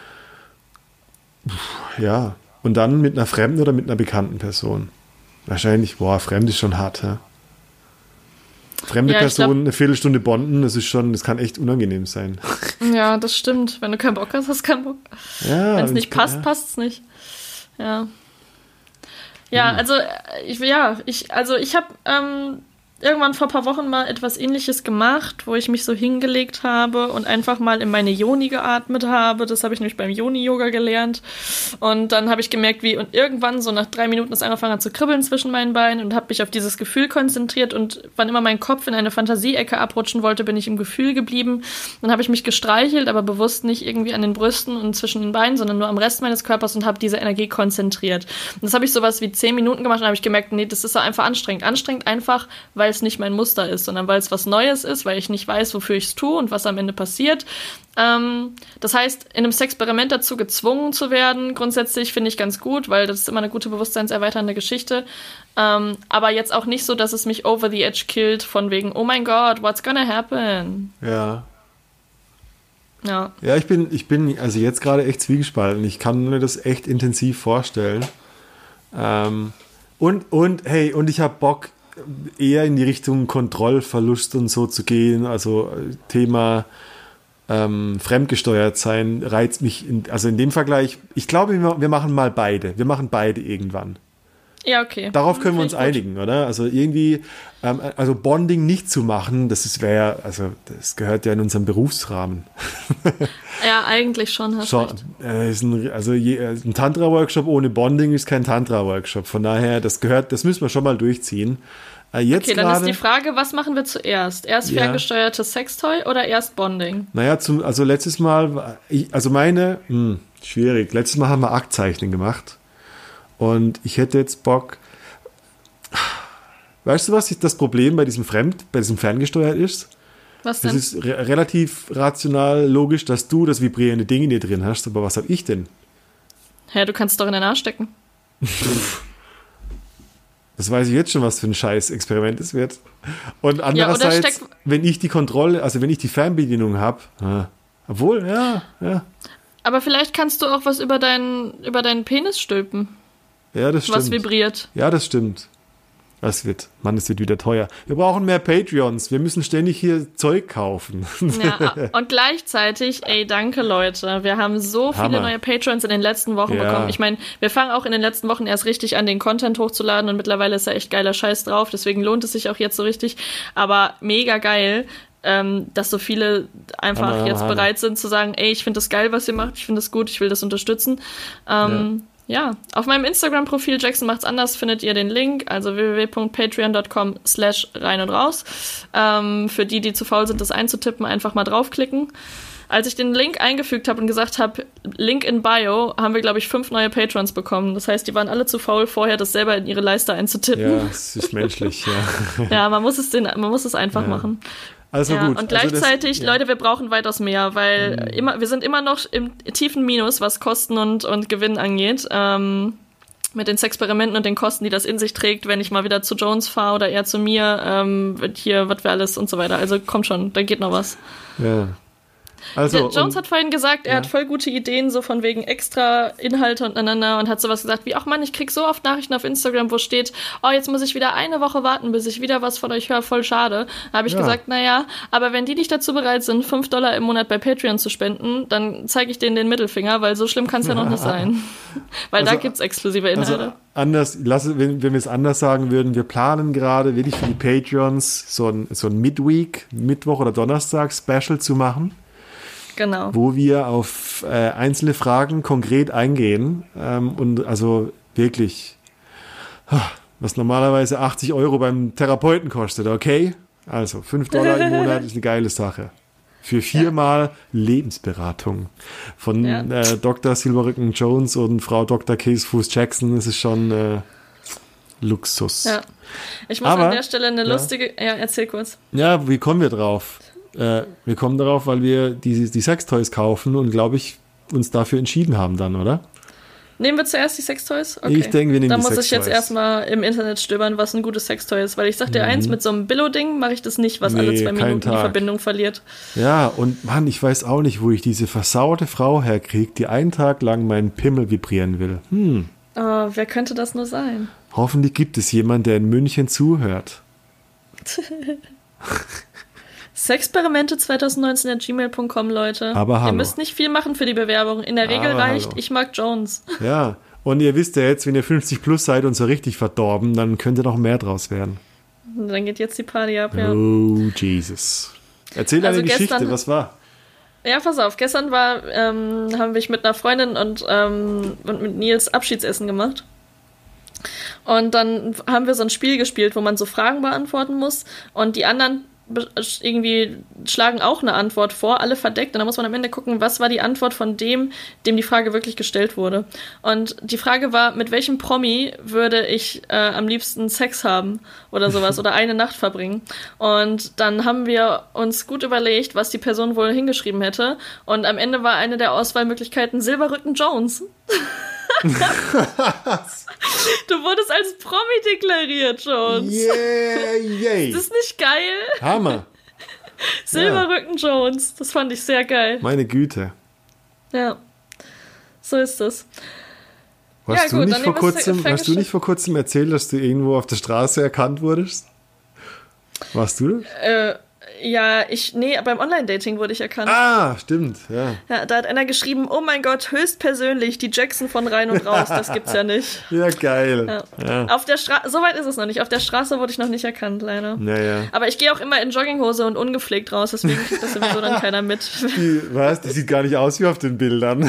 B: Puh, ja. Und dann mit einer fremden oder mit einer bekannten Person. Wahrscheinlich, boah, fremd ist schon hart, ja. Fremde
A: Ja, ich
B: Person,
A: glaub-
B: eine Viertelstunde bonden, das ist schon, das kann echt unangenehm sein.
A: Ja, das stimmt. Wenn du keinen Bock hast, hast du keinen Bock.
B: Ja,
A: Wenn es
B: und
A: nicht
B: ich-
A: passt,
B: ja.
A: passt es nicht. Ja. Ja, also äh, ich, ja, ich, also ich habe ähm, irgendwann vor ein paar Wochen mal etwas Ähnliches gemacht, wo ich mich so hingelegt habe und einfach mal in meine Yoni geatmet habe. Das habe ich nämlich beim Yoni-Yoga gelernt. Und dann habe ich gemerkt, wie und irgendwann so nach drei Minuten es angefangen hat zu kribbeln zwischen meinen Beinen und habe mich auf dieses Gefühl konzentriert und wann immer mein Kopf in eine Fantasieecke abrutschen wollte, bin ich im Gefühl geblieben. Dann habe ich mich gestreichelt, aber bewusst nicht irgendwie an den Brüsten und zwischen den Beinen, sondern nur am Rest meines Körpers und habe diese Energie konzentriert. Und das habe ich sowas wie zehn Minuten gemacht und habe ich gemerkt, nee, das ist so einfach anstrengend. Anstrengend einfach, weil es nicht mein Muster ist, sondern weil es was Neues ist, weil ich nicht weiß, wofür ich es tue und was am Ende passiert. Ähm, das heißt, in einem Sexperiment dazu gezwungen zu werden, grundsätzlich finde ich ganz gut, weil das ist immer eine gute bewusstseinserweiternde Geschichte. Ähm, aber jetzt auch nicht so, dass es mich over the edge killt, von wegen, oh mein Gott, what's gonna happen?
B: Ja.
A: Ja.
B: Ja, ich bin, ich bin also jetzt gerade echt zwiegespalten. Ich kann mir das echt intensiv vorstellen. Ähm, Und, und, hey, und ich habe Bock, eher in die Richtung Kontrollverlust und so zu gehen. Also Thema ähm, fremdgesteuert sein reizt mich. In, also in dem Vergleich, ich glaube, wir, wir machen mal beide. Wir machen beide irgendwann.
A: Ja, okay.
B: Darauf können wir uns
A: Finde ich gut.
B: einigen, oder? Also irgendwie, ähm, also Bonding nicht zu machen, das wäre, also das gehört ja in unserem Berufsrahmen.
A: Ja, eigentlich schon, hast
B: Schon,
A: recht.
B: äh, ist ein, also je, ein Tantra-Workshop ohne Bonding ist kein Tantra-Workshop. Von daher, das gehört, das müssen wir schon mal durchziehen. Äh, jetzt
A: Okay, dann
B: gerade,
A: ist die Frage, was machen wir zuerst? Erst
B: Ja.
A: ferngesteuertes Sextoy oder erst Bonding?
B: Naja, zum, also letztes Mal, war ich, also meine, hm, schwierig. Letztes Mal haben wir Aktzeichnen gemacht. Und ich hätte jetzt Bock. Weißt du, was das Problem bei diesem Fremd, bei diesem Ferngesteuert ist?
A: Was
B: Das
A: denn?
B: ist re relativ rational logisch, dass du das vibrierende Ding in dir drin hast, aber was habe ich denn?
A: Hä, du kannst es doch in den Arsch stecken.
B: Das weiß ich jetzt schon, was für ein Scheiß-Experiment es wird. Und
A: oder
B: andererseits,
A: steck-
B: wenn ich die Kontrolle, also wenn ich die Fernbedienung habe, obwohl, ja, ja,
A: Aber vielleicht kannst du auch was über deinen, über deinen Penis stülpen,
B: ja, das
A: was
B: stimmt.
A: vibriert.
B: Ja, das stimmt. Das wird, Mann, es wird wieder teuer. Wir brauchen mehr Patreons. Wir müssen ständig hier Zeug kaufen.
A: Ja, und gleichzeitig, ey, danke Leute. Wir haben so viele
B: Hammer.
A: neue Patrons in den letzten Wochen
B: Ja.
A: bekommen. Ich meine, wir fangen auch in den letzten Wochen erst richtig an, den Content hochzuladen und mittlerweile ist da echt geiler Scheiß drauf. Deswegen lohnt es sich auch jetzt so richtig. Aber mega geil, ähm, dass so viele einfach
B: Hammer,
A: jetzt
B: Hammer.
A: bereit sind zu sagen, ey, ich finde das geil, was ihr macht. Ich finde das gut, ich will das unterstützen. Ähm, Ja, auf meinem Instagram-Profil Jackson macht's anders findet ihr den Link, also w w w punkt patreon punkt com slash rein und raus. Ähm, für die, die zu faul sind, das einzutippen, einfach mal draufklicken. Als ich den Link eingefügt habe und gesagt habe, Link in Bio, haben wir, glaube ich, fünf neue Patrons bekommen. Das heißt, die waren alle zu faul, vorher das selber in ihre Leiste einzutippen.
B: Ja, es ist menschlich, ja.
A: Ja, man muss es, den, man muss es einfach
B: Ja.
A: machen.
B: Also
A: Ja,
B: gut.
A: und
B: also das-
A: gleichzeitig,
B: ja.
A: Leute, wir brauchen weitaus mehr, weil
B: Mhm.
A: immer, wir sind immer noch im tiefen Minus, was Kosten und, und Gewinn angeht. Ähm, mit den Sexperimenten und den Kosten, die das in sich trägt, wenn ich mal wieder zu Jones fahre oder eher zu mir, ähm, wird hier, was wir alles und so weiter. Also kommt schon, da geht noch was.
B: Ja. Also,
A: Der Jones
B: und-
A: hat vorhin gesagt, er
B: ja.
A: hat voll gute Ideen, so von wegen extra Inhalte untereinander und hat sowas gesagt wie, ach Mann, ich krieg so oft Nachrichten auf Instagram, wo steht, oh, jetzt muss ich wieder eine Woche warten, bis ich wieder was von euch höre, voll schade. Da habe ich
B: Ja.
A: gesagt, naja, aber wenn die nicht dazu bereit sind, fünf Dollar im Monat bei Patreon zu spenden, dann zeige ich denen den Mittelfinger, weil so schlimm kann es ja noch nicht sein. Weil da
B: Also-
A: gibt's exklusive Inhalte.
B: Also anders, lass, wenn, wenn wir es anders sagen würden, wir planen gerade wirklich für die Patreons so ein, so ein Midweek, Mittwoch oder Donnerstag Special zu machen,
A: Genau.
B: wo wir auf äh, einzelne Fragen konkret eingehen ähm, und also wirklich, was normalerweise achtzig Euro beim Therapeuten kostet, okay? Also fünf Dollar im Monat ist eine geile Sache. Für viermal Lebensberatung von
A: Ja.
B: äh, Doktor Silberrücken Jones und Frau Doktor Käsefuß Jackson. Das ist schon äh, Luxus.
A: Ja. Ich muss
B: Aber-
A: an der Stelle eine
B: ja.
A: lustige, ja, erzähl kurz.
B: Ja, wie kommen wir drauf? Äh, wir kommen darauf, weil wir die, die Sextoys kaufen und, glaube ich, uns dafür entschieden haben dann, oder?
A: Nehmen wir zuerst die Sextoys? Okay.
B: Ich denke, wir nehmen
A: Dann
B: die
A: muss ich jetzt
B: Sextoys.
A: erstmal im Internet stöbern, was ein gutes Sextoy ist. Weil ich sag dir eins, mit so einem Billo-Ding mache ich das nicht, was
B: Nee,
A: alle zwei
B: keinen
A: Minuten die
B: Tag.
A: Verbindung verliert.
B: Ja, und Mann, ich weiß auch nicht, wo ich diese versaute Frau herkriege, die einen Tag lang meinen Pimmel vibrieren will. Hm,
A: Oh, wer könnte das nur sein?
B: hoffentlich gibt es jemanden, der in München zuhört.
A: Sexperimente zwanzig neunzehn at gmail punkt com, Leute.
B: Aber
A: Ihr
B: hallo.
A: müsst nicht viel machen für die Bewerbung. In der Regel
B: Aber
A: reicht,
B: hallo.
A: ich mag Jones.
B: Ja, und ihr wisst ja jetzt, wenn ihr fünfzig plus seid und so richtig verdorben, dann könnte noch mehr draus werden.
A: Und dann geht jetzt die Party ab, ja.
B: Oh, Jesus. Erzähl deine
A: Also
B: Geschichte,
A: gestern-
B: was war?
A: Ja, pass auf. Gestern war, ähm, haben wir mit einer Freundin und, ähm, und mit Nils Abschiedsessen gemacht. Und dann haben wir so ein Spiel gespielt, wo man so Fragen beantworten muss und die anderen be- irgendwie schlagen auch eine Antwort vor, alle verdeckt. Und dann muss man am Ende gucken, was war die Antwort von dem, dem die Frage wirklich gestellt wurde. Und die Frage war, mit welchem Promi würde ich äh, am liebsten Sex haben oder sowas oder eine Nacht verbringen. Und dann haben wir uns gut überlegt, was die Person wohl hingeschrieben hätte. Und am Ende war eine der Auswahlmöglichkeiten Silberrücken Jones. Du wurdest als Promi deklariert, Jones.
B: Yeah, yay.
A: Ist das nicht geil?
B: Hammer.
A: Silberrücken Jones. Das fand ich sehr geil.
B: Meine Güte.
A: Ja. So ist es.
B: Hast,
A: Ja,
B: du,
A: gut,
B: nicht
A: dann
B: vor
A: nehmen wir's
B: kurzem,
A: Fang-
B: hast du nicht vor kurzem erzählt, dass du irgendwo auf der Straße erkannt wurdest? Warst du das?
A: Äh, ja, ich, nee, beim Online-Dating wurde ich erkannt.
B: Ah, stimmt, ja.
A: Ja, da hat einer geschrieben, oh mein Gott, höchstpersönlich, die Jackson von Rein und Raus, das gibt's ja nicht.
B: Ja, geil.
A: Ja.
B: Ja.
A: Auf der Straße, soweit ist es noch nicht, auf der Straße wurde ich noch nicht erkannt, leider.
B: Ja, ja.
A: Aber ich gehe auch immer in Jogginghose und ungepflegt raus, deswegen kriegt das sowieso dann keiner mit.
B: Die, was? Die sieht gar nicht aus wie auf den Bildern.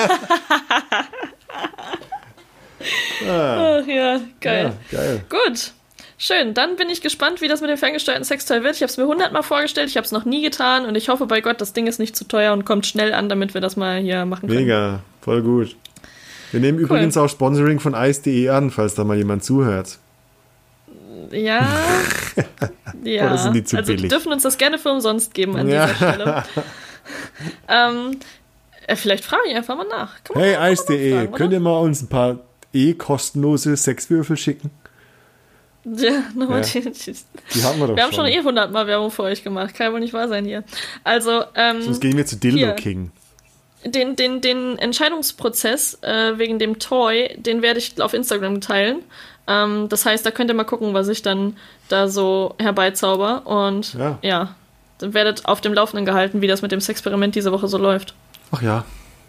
B: ah,
A: Ach ja, geil.
B: ja, geil.
A: Gut, schön. Dann bin ich gespannt, wie das mit dem ferngesteuerten Sextoy wird. Ich habe es mir hundertmal vorgestellt, ich habe es noch nie getan und ich hoffe bei Gott, das Ding ist nicht zu teuer und kommt schnell an, damit wir das mal hier machen können.
B: Mega, voll gut. Wir nehmen übrigens auch Sponsoring von ice punkt de an, falls da mal jemand zuhört.
A: Ja, ja.
B: Oder sind die zu
A: also die
B: billig?
A: dürfen uns das gerne für umsonst geben an
B: Ja.
A: dieser Stelle. ähm, äh, vielleicht frage ich einfach mal nach. Kann man
B: Hey,
A: einfach
B: ice punkt de,
A: mal fragen,
B: könnt
A: oder?
B: ihr mal uns ein paar eh kostenlose Sexwürfel schicken?
A: Ja, nochmal
B: Ja.
A: die, die,
B: Die haben wir doch
A: wir haben
B: schon.
A: schon eh hundertmal Werbung für euch gemacht. Kann ja wohl nicht wahr sein hier. Also, ähm,
B: Sonst gehen wir zu Dildo
A: hier.
B: King.
A: den, den, den Entscheidungsprozess äh, wegen dem Toy, den werde ich auf Instagram teilen. Ähm, das heißt, da könnt ihr mal gucken, was ich dann da so herbeizauber. Und
B: Ja.
A: ja, dann werdet auf dem Laufenden gehalten, wie das mit dem Sexperiment diese Woche so läuft.
B: Ach ja.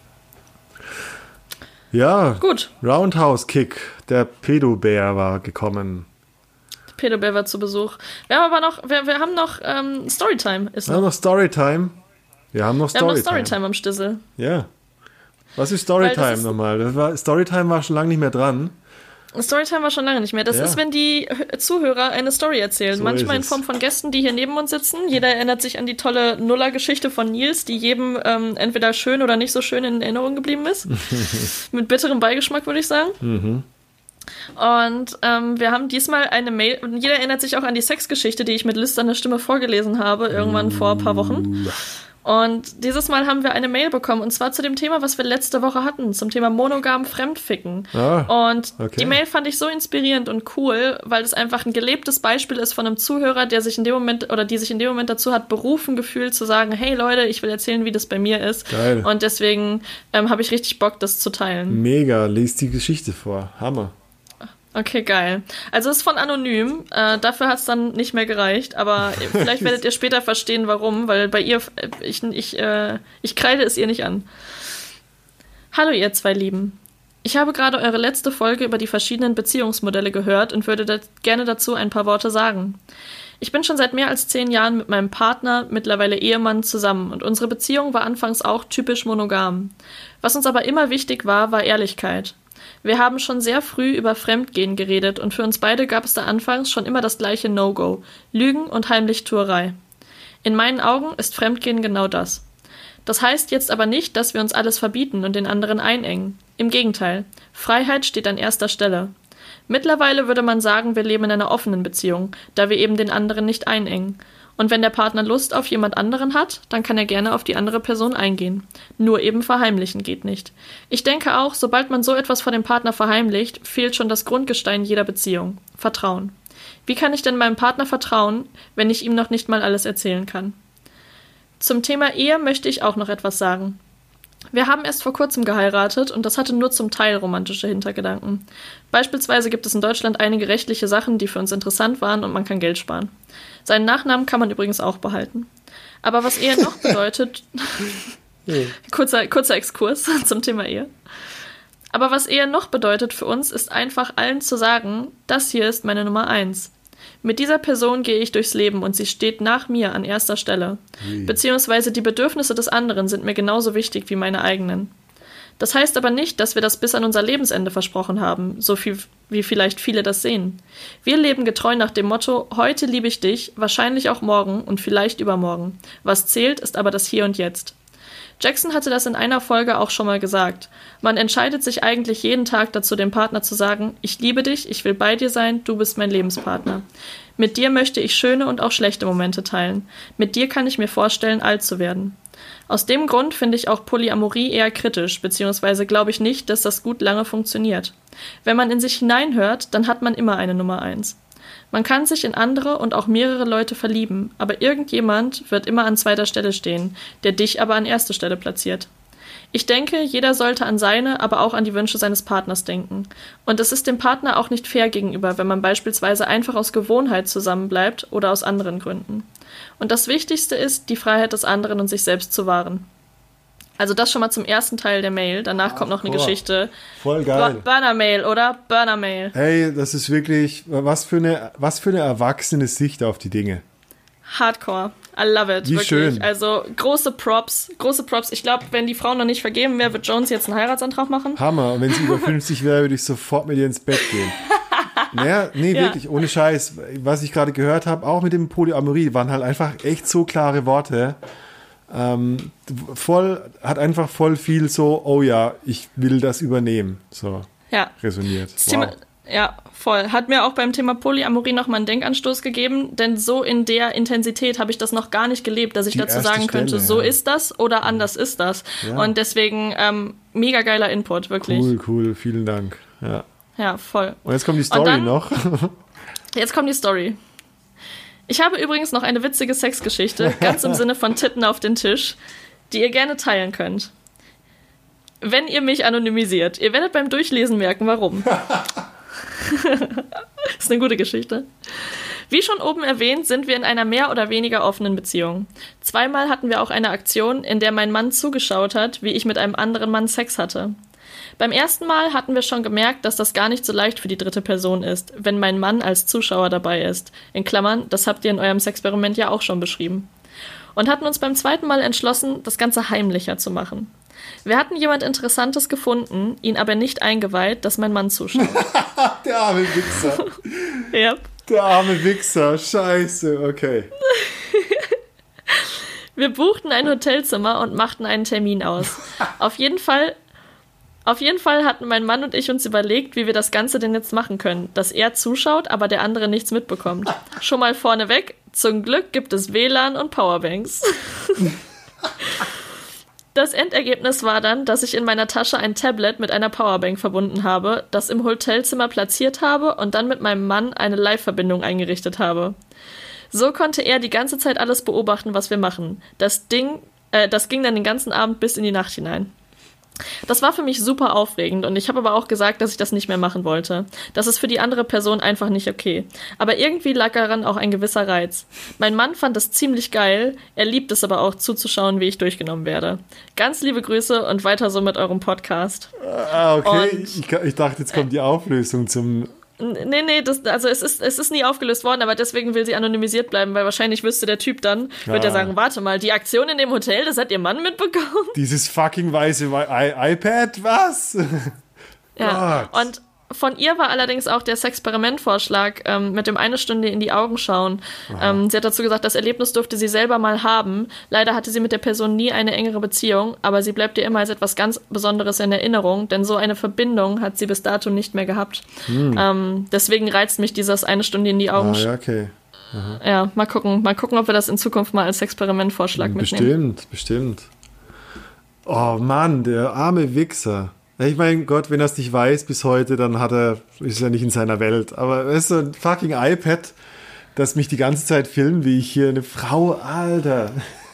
B: Ja,
A: Gut,
B: Roundhouse Kick. Der Pedobär war gekommen.
A: Pedobär war zu Besuch. Wir haben aber noch, wir, wir haben noch ähm, Storytime. Ist
B: Wir haben
A: noch.
B: noch Storytime. Wir haben noch
A: Wir haben noch
B: Storytime.
A: Storytime am Stissel.
B: Ja. Was ist
A: Weil das
B: Storytime
A: ist-
B: nochmal? Das war, Storytime war schon lange nicht mehr dran.
A: Storytime war schon lange nicht mehr. Das
B: Ja.
A: ist, wenn die Hö- Zuhörer eine Story erzählen.
B: So
A: Manchmal
B: ist
A: in Form
B: es.
A: von Gästen, die hier neben uns sitzen. Jeder erinnert sich an die tolle Nuller-Geschichte von Nils, die jedem ähm, entweder schön oder nicht so schön in Erinnerung geblieben ist. Mit bitterem Beigeschmack, würde ich sagen.
B: Mhm.
A: Und ähm, wir haben diesmal eine Mail, und jeder erinnert sich auch an die Sexgeschichte, die ich mit lüsterner Stimme vorgelesen habe, irgendwann vor ein paar Wochen. Und dieses Mal haben wir eine Mail bekommen, und zwar zu dem Thema, was wir letzte Woche hatten, zum Thema monogam Fremdficken.
B: Ah,
A: Und
B: okay.
A: die Mail fand ich so inspirierend und cool, weil es einfach ein gelebtes Beispiel ist von einem Zuhörer, der sich in dem Moment, oder die sich in dem Moment dazu hat berufen gefühlt, zu sagen, hey Leute, ich will erzählen, wie das bei mir ist.
B: Geil.
A: Und deswegen ähm, habe ich richtig Bock, das zu teilen.
B: Mega, lest die Geschichte vor. Hammer.
A: Okay, geil. Also es ist von Anonym. Äh, dafür hat es dann nicht mehr gereicht. Aber vielleicht werdet ihr später verstehen, warum. Weil bei ihr, äh, ich, ich, äh, ich kreide es ihr nicht an. Hallo ihr zwei Lieben. Ich habe gerade eure letzte Folge über die verschiedenen Beziehungsmodelle gehört und würde da gerne dazu ein paar Worte sagen. Ich bin schon seit mehr als zehn Jahren mit meinem Partner, mittlerweile Ehemann, zusammen und unsere Beziehung war anfangs auch typisch monogam. Was uns aber immer wichtig war, war Ehrlichkeit. Wir haben schon sehr früh über Fremdgehen geredet und für uns beide gab es da anfangs schon immer das gleiche No-Go: Lügen und Heimlichtuerei. In meinen Augen ist Fremdgehen genau das. Das heißt jetzt aber nicht, dass wir uns alles verbieten und den anderen einengen. Im Gegenteil, Freiheit steht an erster Stelle. Mittlerweile würde man sagen, wir leben in einer offenen Beziehung, da wir eben den anderen nicht einengen. Und wenn der Partner Lust auf jemand anderen hat, dann kann er gerne auf die andere Person eingehen. Nur eben verheimlichen geht nicht. Ich denke auch, sobald man so etwas vor dem Partner verheimlicht, fehlt schon das Grundgestein jeder Beziehung: Vertrauen. Wie kann ich denn meinem Partner vertrauen, wenn ich ihm noch nicht mal alles erzählen kann? Zum Thema Ehe möchte ich auch noch etwas sagen. Wir haben erst vor kurzem geheiratet und das hatte nur zum Teil romantische Hintergedanken. Beispielsweise gibt es in Deutschland einige rechtliche Sachen, die für uns interessant waren und man kann Geld sparen. Seinen Nachnamen kann man übrigens auch behalten. Aber was Ehe noch bedeutet... kurzer, kurzer Exkurs zum Thema Ehe. Aber was Ehe noch bedeutet für uns, ist einfach allen zu sagen, das hier ist meine Nummer eins. Mit dieser Person gehe ich durchs Leben und sie steht nach mir an erster Stelle. Beziehungsweise die Bedürfnisse des anderen sind mir genauso wichtig wie meine eigenen. Das heißt aber nicht, dass wir das bis an unser Lebensende versprochen haben, so viel wie vielleicht viele das sehen. Wir leben getreu nach dem Motto: heute liebe ich dich, wahrscheinlich auch morgen und vielleicht übermorgen. Was zählt, ist aber das Hier und Jetzt. Jackson hatte das in einer Folge auch schon mal gesagt. Man entscheidet sich eigentlich jeden Tag dazu, dem Partner zu sagen: ich liebe dich, ich will bei dir sein, du bist mein Lebenspartner. Mit dir möchte ich schöne und auch schlechte Momente teilen. Mit dir kann ich mir vorstellen, alt zu werden. Aus dem Grund finde ich auch Polyamorie eher kritisch, beziehungsweise glaube ich nicht, dass das gut lange funktioniert. Wenn man in sich hineinhört, dann hat man immer eine Nummer eins. Man kann sich in andere und auch mehrere Leute verlieben, aber irgendjemand wird immer an zweiter Stelle stehen, der dich aber an erster Stelle platziert. Ich denke, jeder sollte an seine, aber auch an die Wünsche seines Partners denken. Und es ist dem Partner auch nicht fair gegenüber, wenn man beispielsweise einfach aus Gewohnheit zusammenbleibt oder aus anderen Gründen. Und das Wichtigste ist, die Freiheit des anderen und sich selbst zu wahren. Also das schon mal zum ersten Teil der Mail. Danach kommt noch eine
B: boah.
A: Geschichte.
B: Voll geil.
A: Burner-Mail, oder? Burner-Mail.
B: Hey, das ist wirklich, was für eine, was für eine erwachsene Sicht auf die Dinge.
A: Hardcore. I love it.
B: Wie
A: wirklich.
B: schön.
A: Also große Props. Große Props. Ich glaube, wenn die Frau noch nicht vergeben wäre, wird Jones jetzt einen Heiratsantrag machen.
B: Hammer. Und wenn sie über fünfzig wäre, würde ich sofort mit ihr ins Bett gehen. Naja, nee,
A: Ja.
B: wirklich, ohne Scheiß. Was ich gerade gehört habe, auch mit dem Polyamorie, waren halt einfach echt so klare Worte. Ähm, voll, hat einfach voll viel so, oh ja, ich will das übernehmen. So,
A: Ja.
B: resoniert.
A: Das
B: Wow.
A: Thema, ja, voll. Hat mir auch beim Thema Polyamorie nochmal einen Denkanstoß gegeben, denn so in der Intensität habe ich das noch gar nicht gelebt, dass ich
B: Die
A: dazu
B: erste
A: sagen könnte,
B: Stelle,
A: so
B: ja.
A: ist das oder anders ist das.
B: Ja.
A: Und deswegen ähm, mega geiler Input, wirklich.
B: Cool, cool, vielen Dank. Ja.
A: Ja, voll.
B: Und jetzt kommt die Story
A: dann-
B: noch.
A: Jetzt kommt die Story. Ich habe übrigens noch eine witzige Sexgeschichte, ganz im Sinne von Titten auf den Tisch, die ihr gerne teilen könnt. Wenn ihr mich anonymisiert. Ihr werdet beim Durchlesen merken, warum. Ist eine gute Geschichte. Wie schon oben erwähnt, sind wir in einer mehr oder weniger offenen Beziehung. Zweimal hatten wir auch eine Aktion, in der mein Mann zugeschaut hat, wie ich mit einem anderen Mann Sex hatte. Beim ersten Mal hatten wir schon gemerkt, dass das gar nicht so leicht für die dritte Person ist, wenn mein Mann als Zuschauer dabei ist. In Klammern, das habt ihr in eurem Sexperiment ja auch schon beschrieben. Und hatten uns beim zweiten Mal entschlossen, das Ganze heimlicher zu machen. Wir hatten jemand Interessantes gefunden, ihn aber nicht eingeweiht, dass mein Mann zuschaut.
B: Der arme Wichser.
A: Ja.
B: Der arme Wichser. Scheiße, okay.
A: Wir buchten ein Hotelzimmer und machten einen Termin aus. Auf jeden Fall, auf jeden Fall hatten mein Mann und ich uns überlegt, wie wir das Ganze denn jetzt machen können, dass er zuschaut, aber der andere nichts mitbekommt. Schon mal vorneweg, zum Glück gibt es W L A N und Powerbanks. Das Endergebnis war dann, dass ich in meiner Tasche ein Tablet mit einer Powerbank verbunden habe, das im Hotelzimmer platziert habe und dann mit meinem Mann eine Live-Verbindung eingerichtet habe. So konnte er die ganze Zeit alles beobachten, was wir machen. Das Ding, äh, das ging dann den ganzen Abend bis in die Nacht hinein. Das war für mich super aufregend und ich habe aber auch gesagt, dass ich das nicht mehr machen wollte. Das ist für die andere Person einfach nicht okay. Aber irgendwie lag daran auch ein gewisser Reiz. Mein Mann fand es ziemlich geil, er liebt es aber auch zuzuschauen, wie ich durchgenommen werde. Ganz liebe Grüße und weiter so mit eurem Podcast.
B: Ah, okay.
A: Und-
B: Ich, ich dachte, jetzt kommt die Auflösung zum...
A: Nee, nee, das, also es ist, es ist nie aufgelöst worden, aber deswegen will sie anonymisiert bleiben, weil wahrscheinlich wüsste der Typ dann, wird er
B: Ah.
A: sagen, warte mal, die Aktion in dem Hotel, das hat ihr Mann mitbekommen?
B: Dieses fucking weiße I- iPad, was?
A: Ja,
B: Gott.
A: und von ihr war allerdings auch der Sexperimentvorschlag ähm, mit dem eine Stunde in die Augen schauen. Ähm, sie hat dazu gesagt, das Erlebnis durfte sie selber mal haben. Leider hatte sie mit der Person nie eine engere Beziehung, aber sie bleibt ihr immer als etwas ganz Besonderes in Erinnerung, denn so eine Verbindung hat sie bis dato nicht mehr gehabt. Ähm, deswegen reizt mich dieses eine Stunde in die Augen.
B: Ah, ja, okay.
A: Ja, mal gucken, mal gucken, ob wir das in Zukunft mal als Experimentvorschlag mitnehmen.
B: Bestimmt, bestimmt. Oh Mann, der arme Wichser. Ich meine, Gott, wenn er es nicht weiß bis heute, dann hat er, ist er nicht in seiner Welt. Aber es ist so ein fucking iPad, das mich die ganze Zeit filmt, wie ich hier eine Frau, Alter.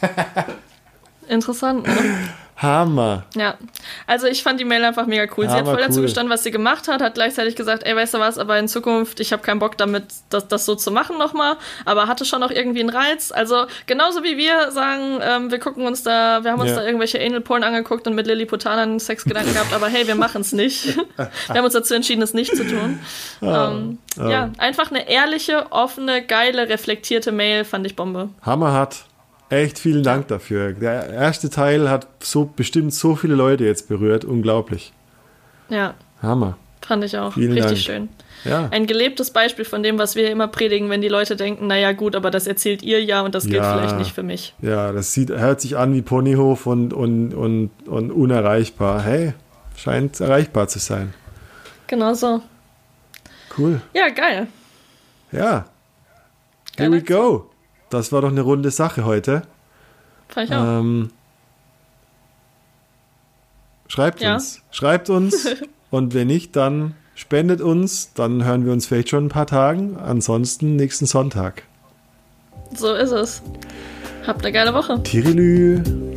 A: Interessant, ne?
B: Hammer.
A: Ja, also ich fand die Mail einfach mega cool. Sie hat
B: Hammer
A: voll dazu
B: cool.
A: gestanden, was sie gemacht hat, hat gleichzeitig gesagt, ey, weißt du was, aber in Zukunft, ich habe keinen Bock damit, das, das so zu machen nochmal, aber hatte schon noch irgendwie einen Reiz. Also genauso wie wir sagen, ähm, wir gucken uns da, wir haben uns
B: Ja.
A: da irgendwelche Anal-Porn angeguckt und mit Lilliputanern Sexgedanken gehabt, aber hey, wir machen es nicht. Wir haben uns dazu entschieden, es nicht zu tun. ähm,
B: oh.
A: Ja, einfach eine ehrliche, offene, geile, reflektierte Mail, fand ich Bombe.
B: Hammerhart. Echt vielen Dank dafür. Der erste Teil hat so bestimmt so viele Leute jetzt berührt. Unglaublich.
A: Ja,
B: Hammer.
A: fand ich auch.
B: Vielen
A: Richtig
B: Dank.
A: schön.
B: Ja.
A: Ein gelebtes Beispiel von dem, was wir immer predigen, wenn die Leute denken, naja gut, aber das erzählt ihr ja und das gilt
B: Ja.
A: vielleicht nicht für mich.
B: Ja, das sieht, hört sich an wie Ponyhof und, und, und, und unerreichbar. Hey, scheint erreichbar zu sein.
A: Genau so.
B: Cool.
A: Ja, geil.
B: Ja. Here
A: Geil.
B: we go. Das war doch eine runde Sache heute.
A: Fand ich auch.
B: Ähm, schreibt
A: Ja.
B: uns. Schreibt uns. Und wenn nicht, dann spendet uns. Dann hören wir uns vielleicht schon in ein paar Tagen. Ansonsten nächsten Sonntag.
A: So ist es. Habt eine geile Woche.
B: Tirilü.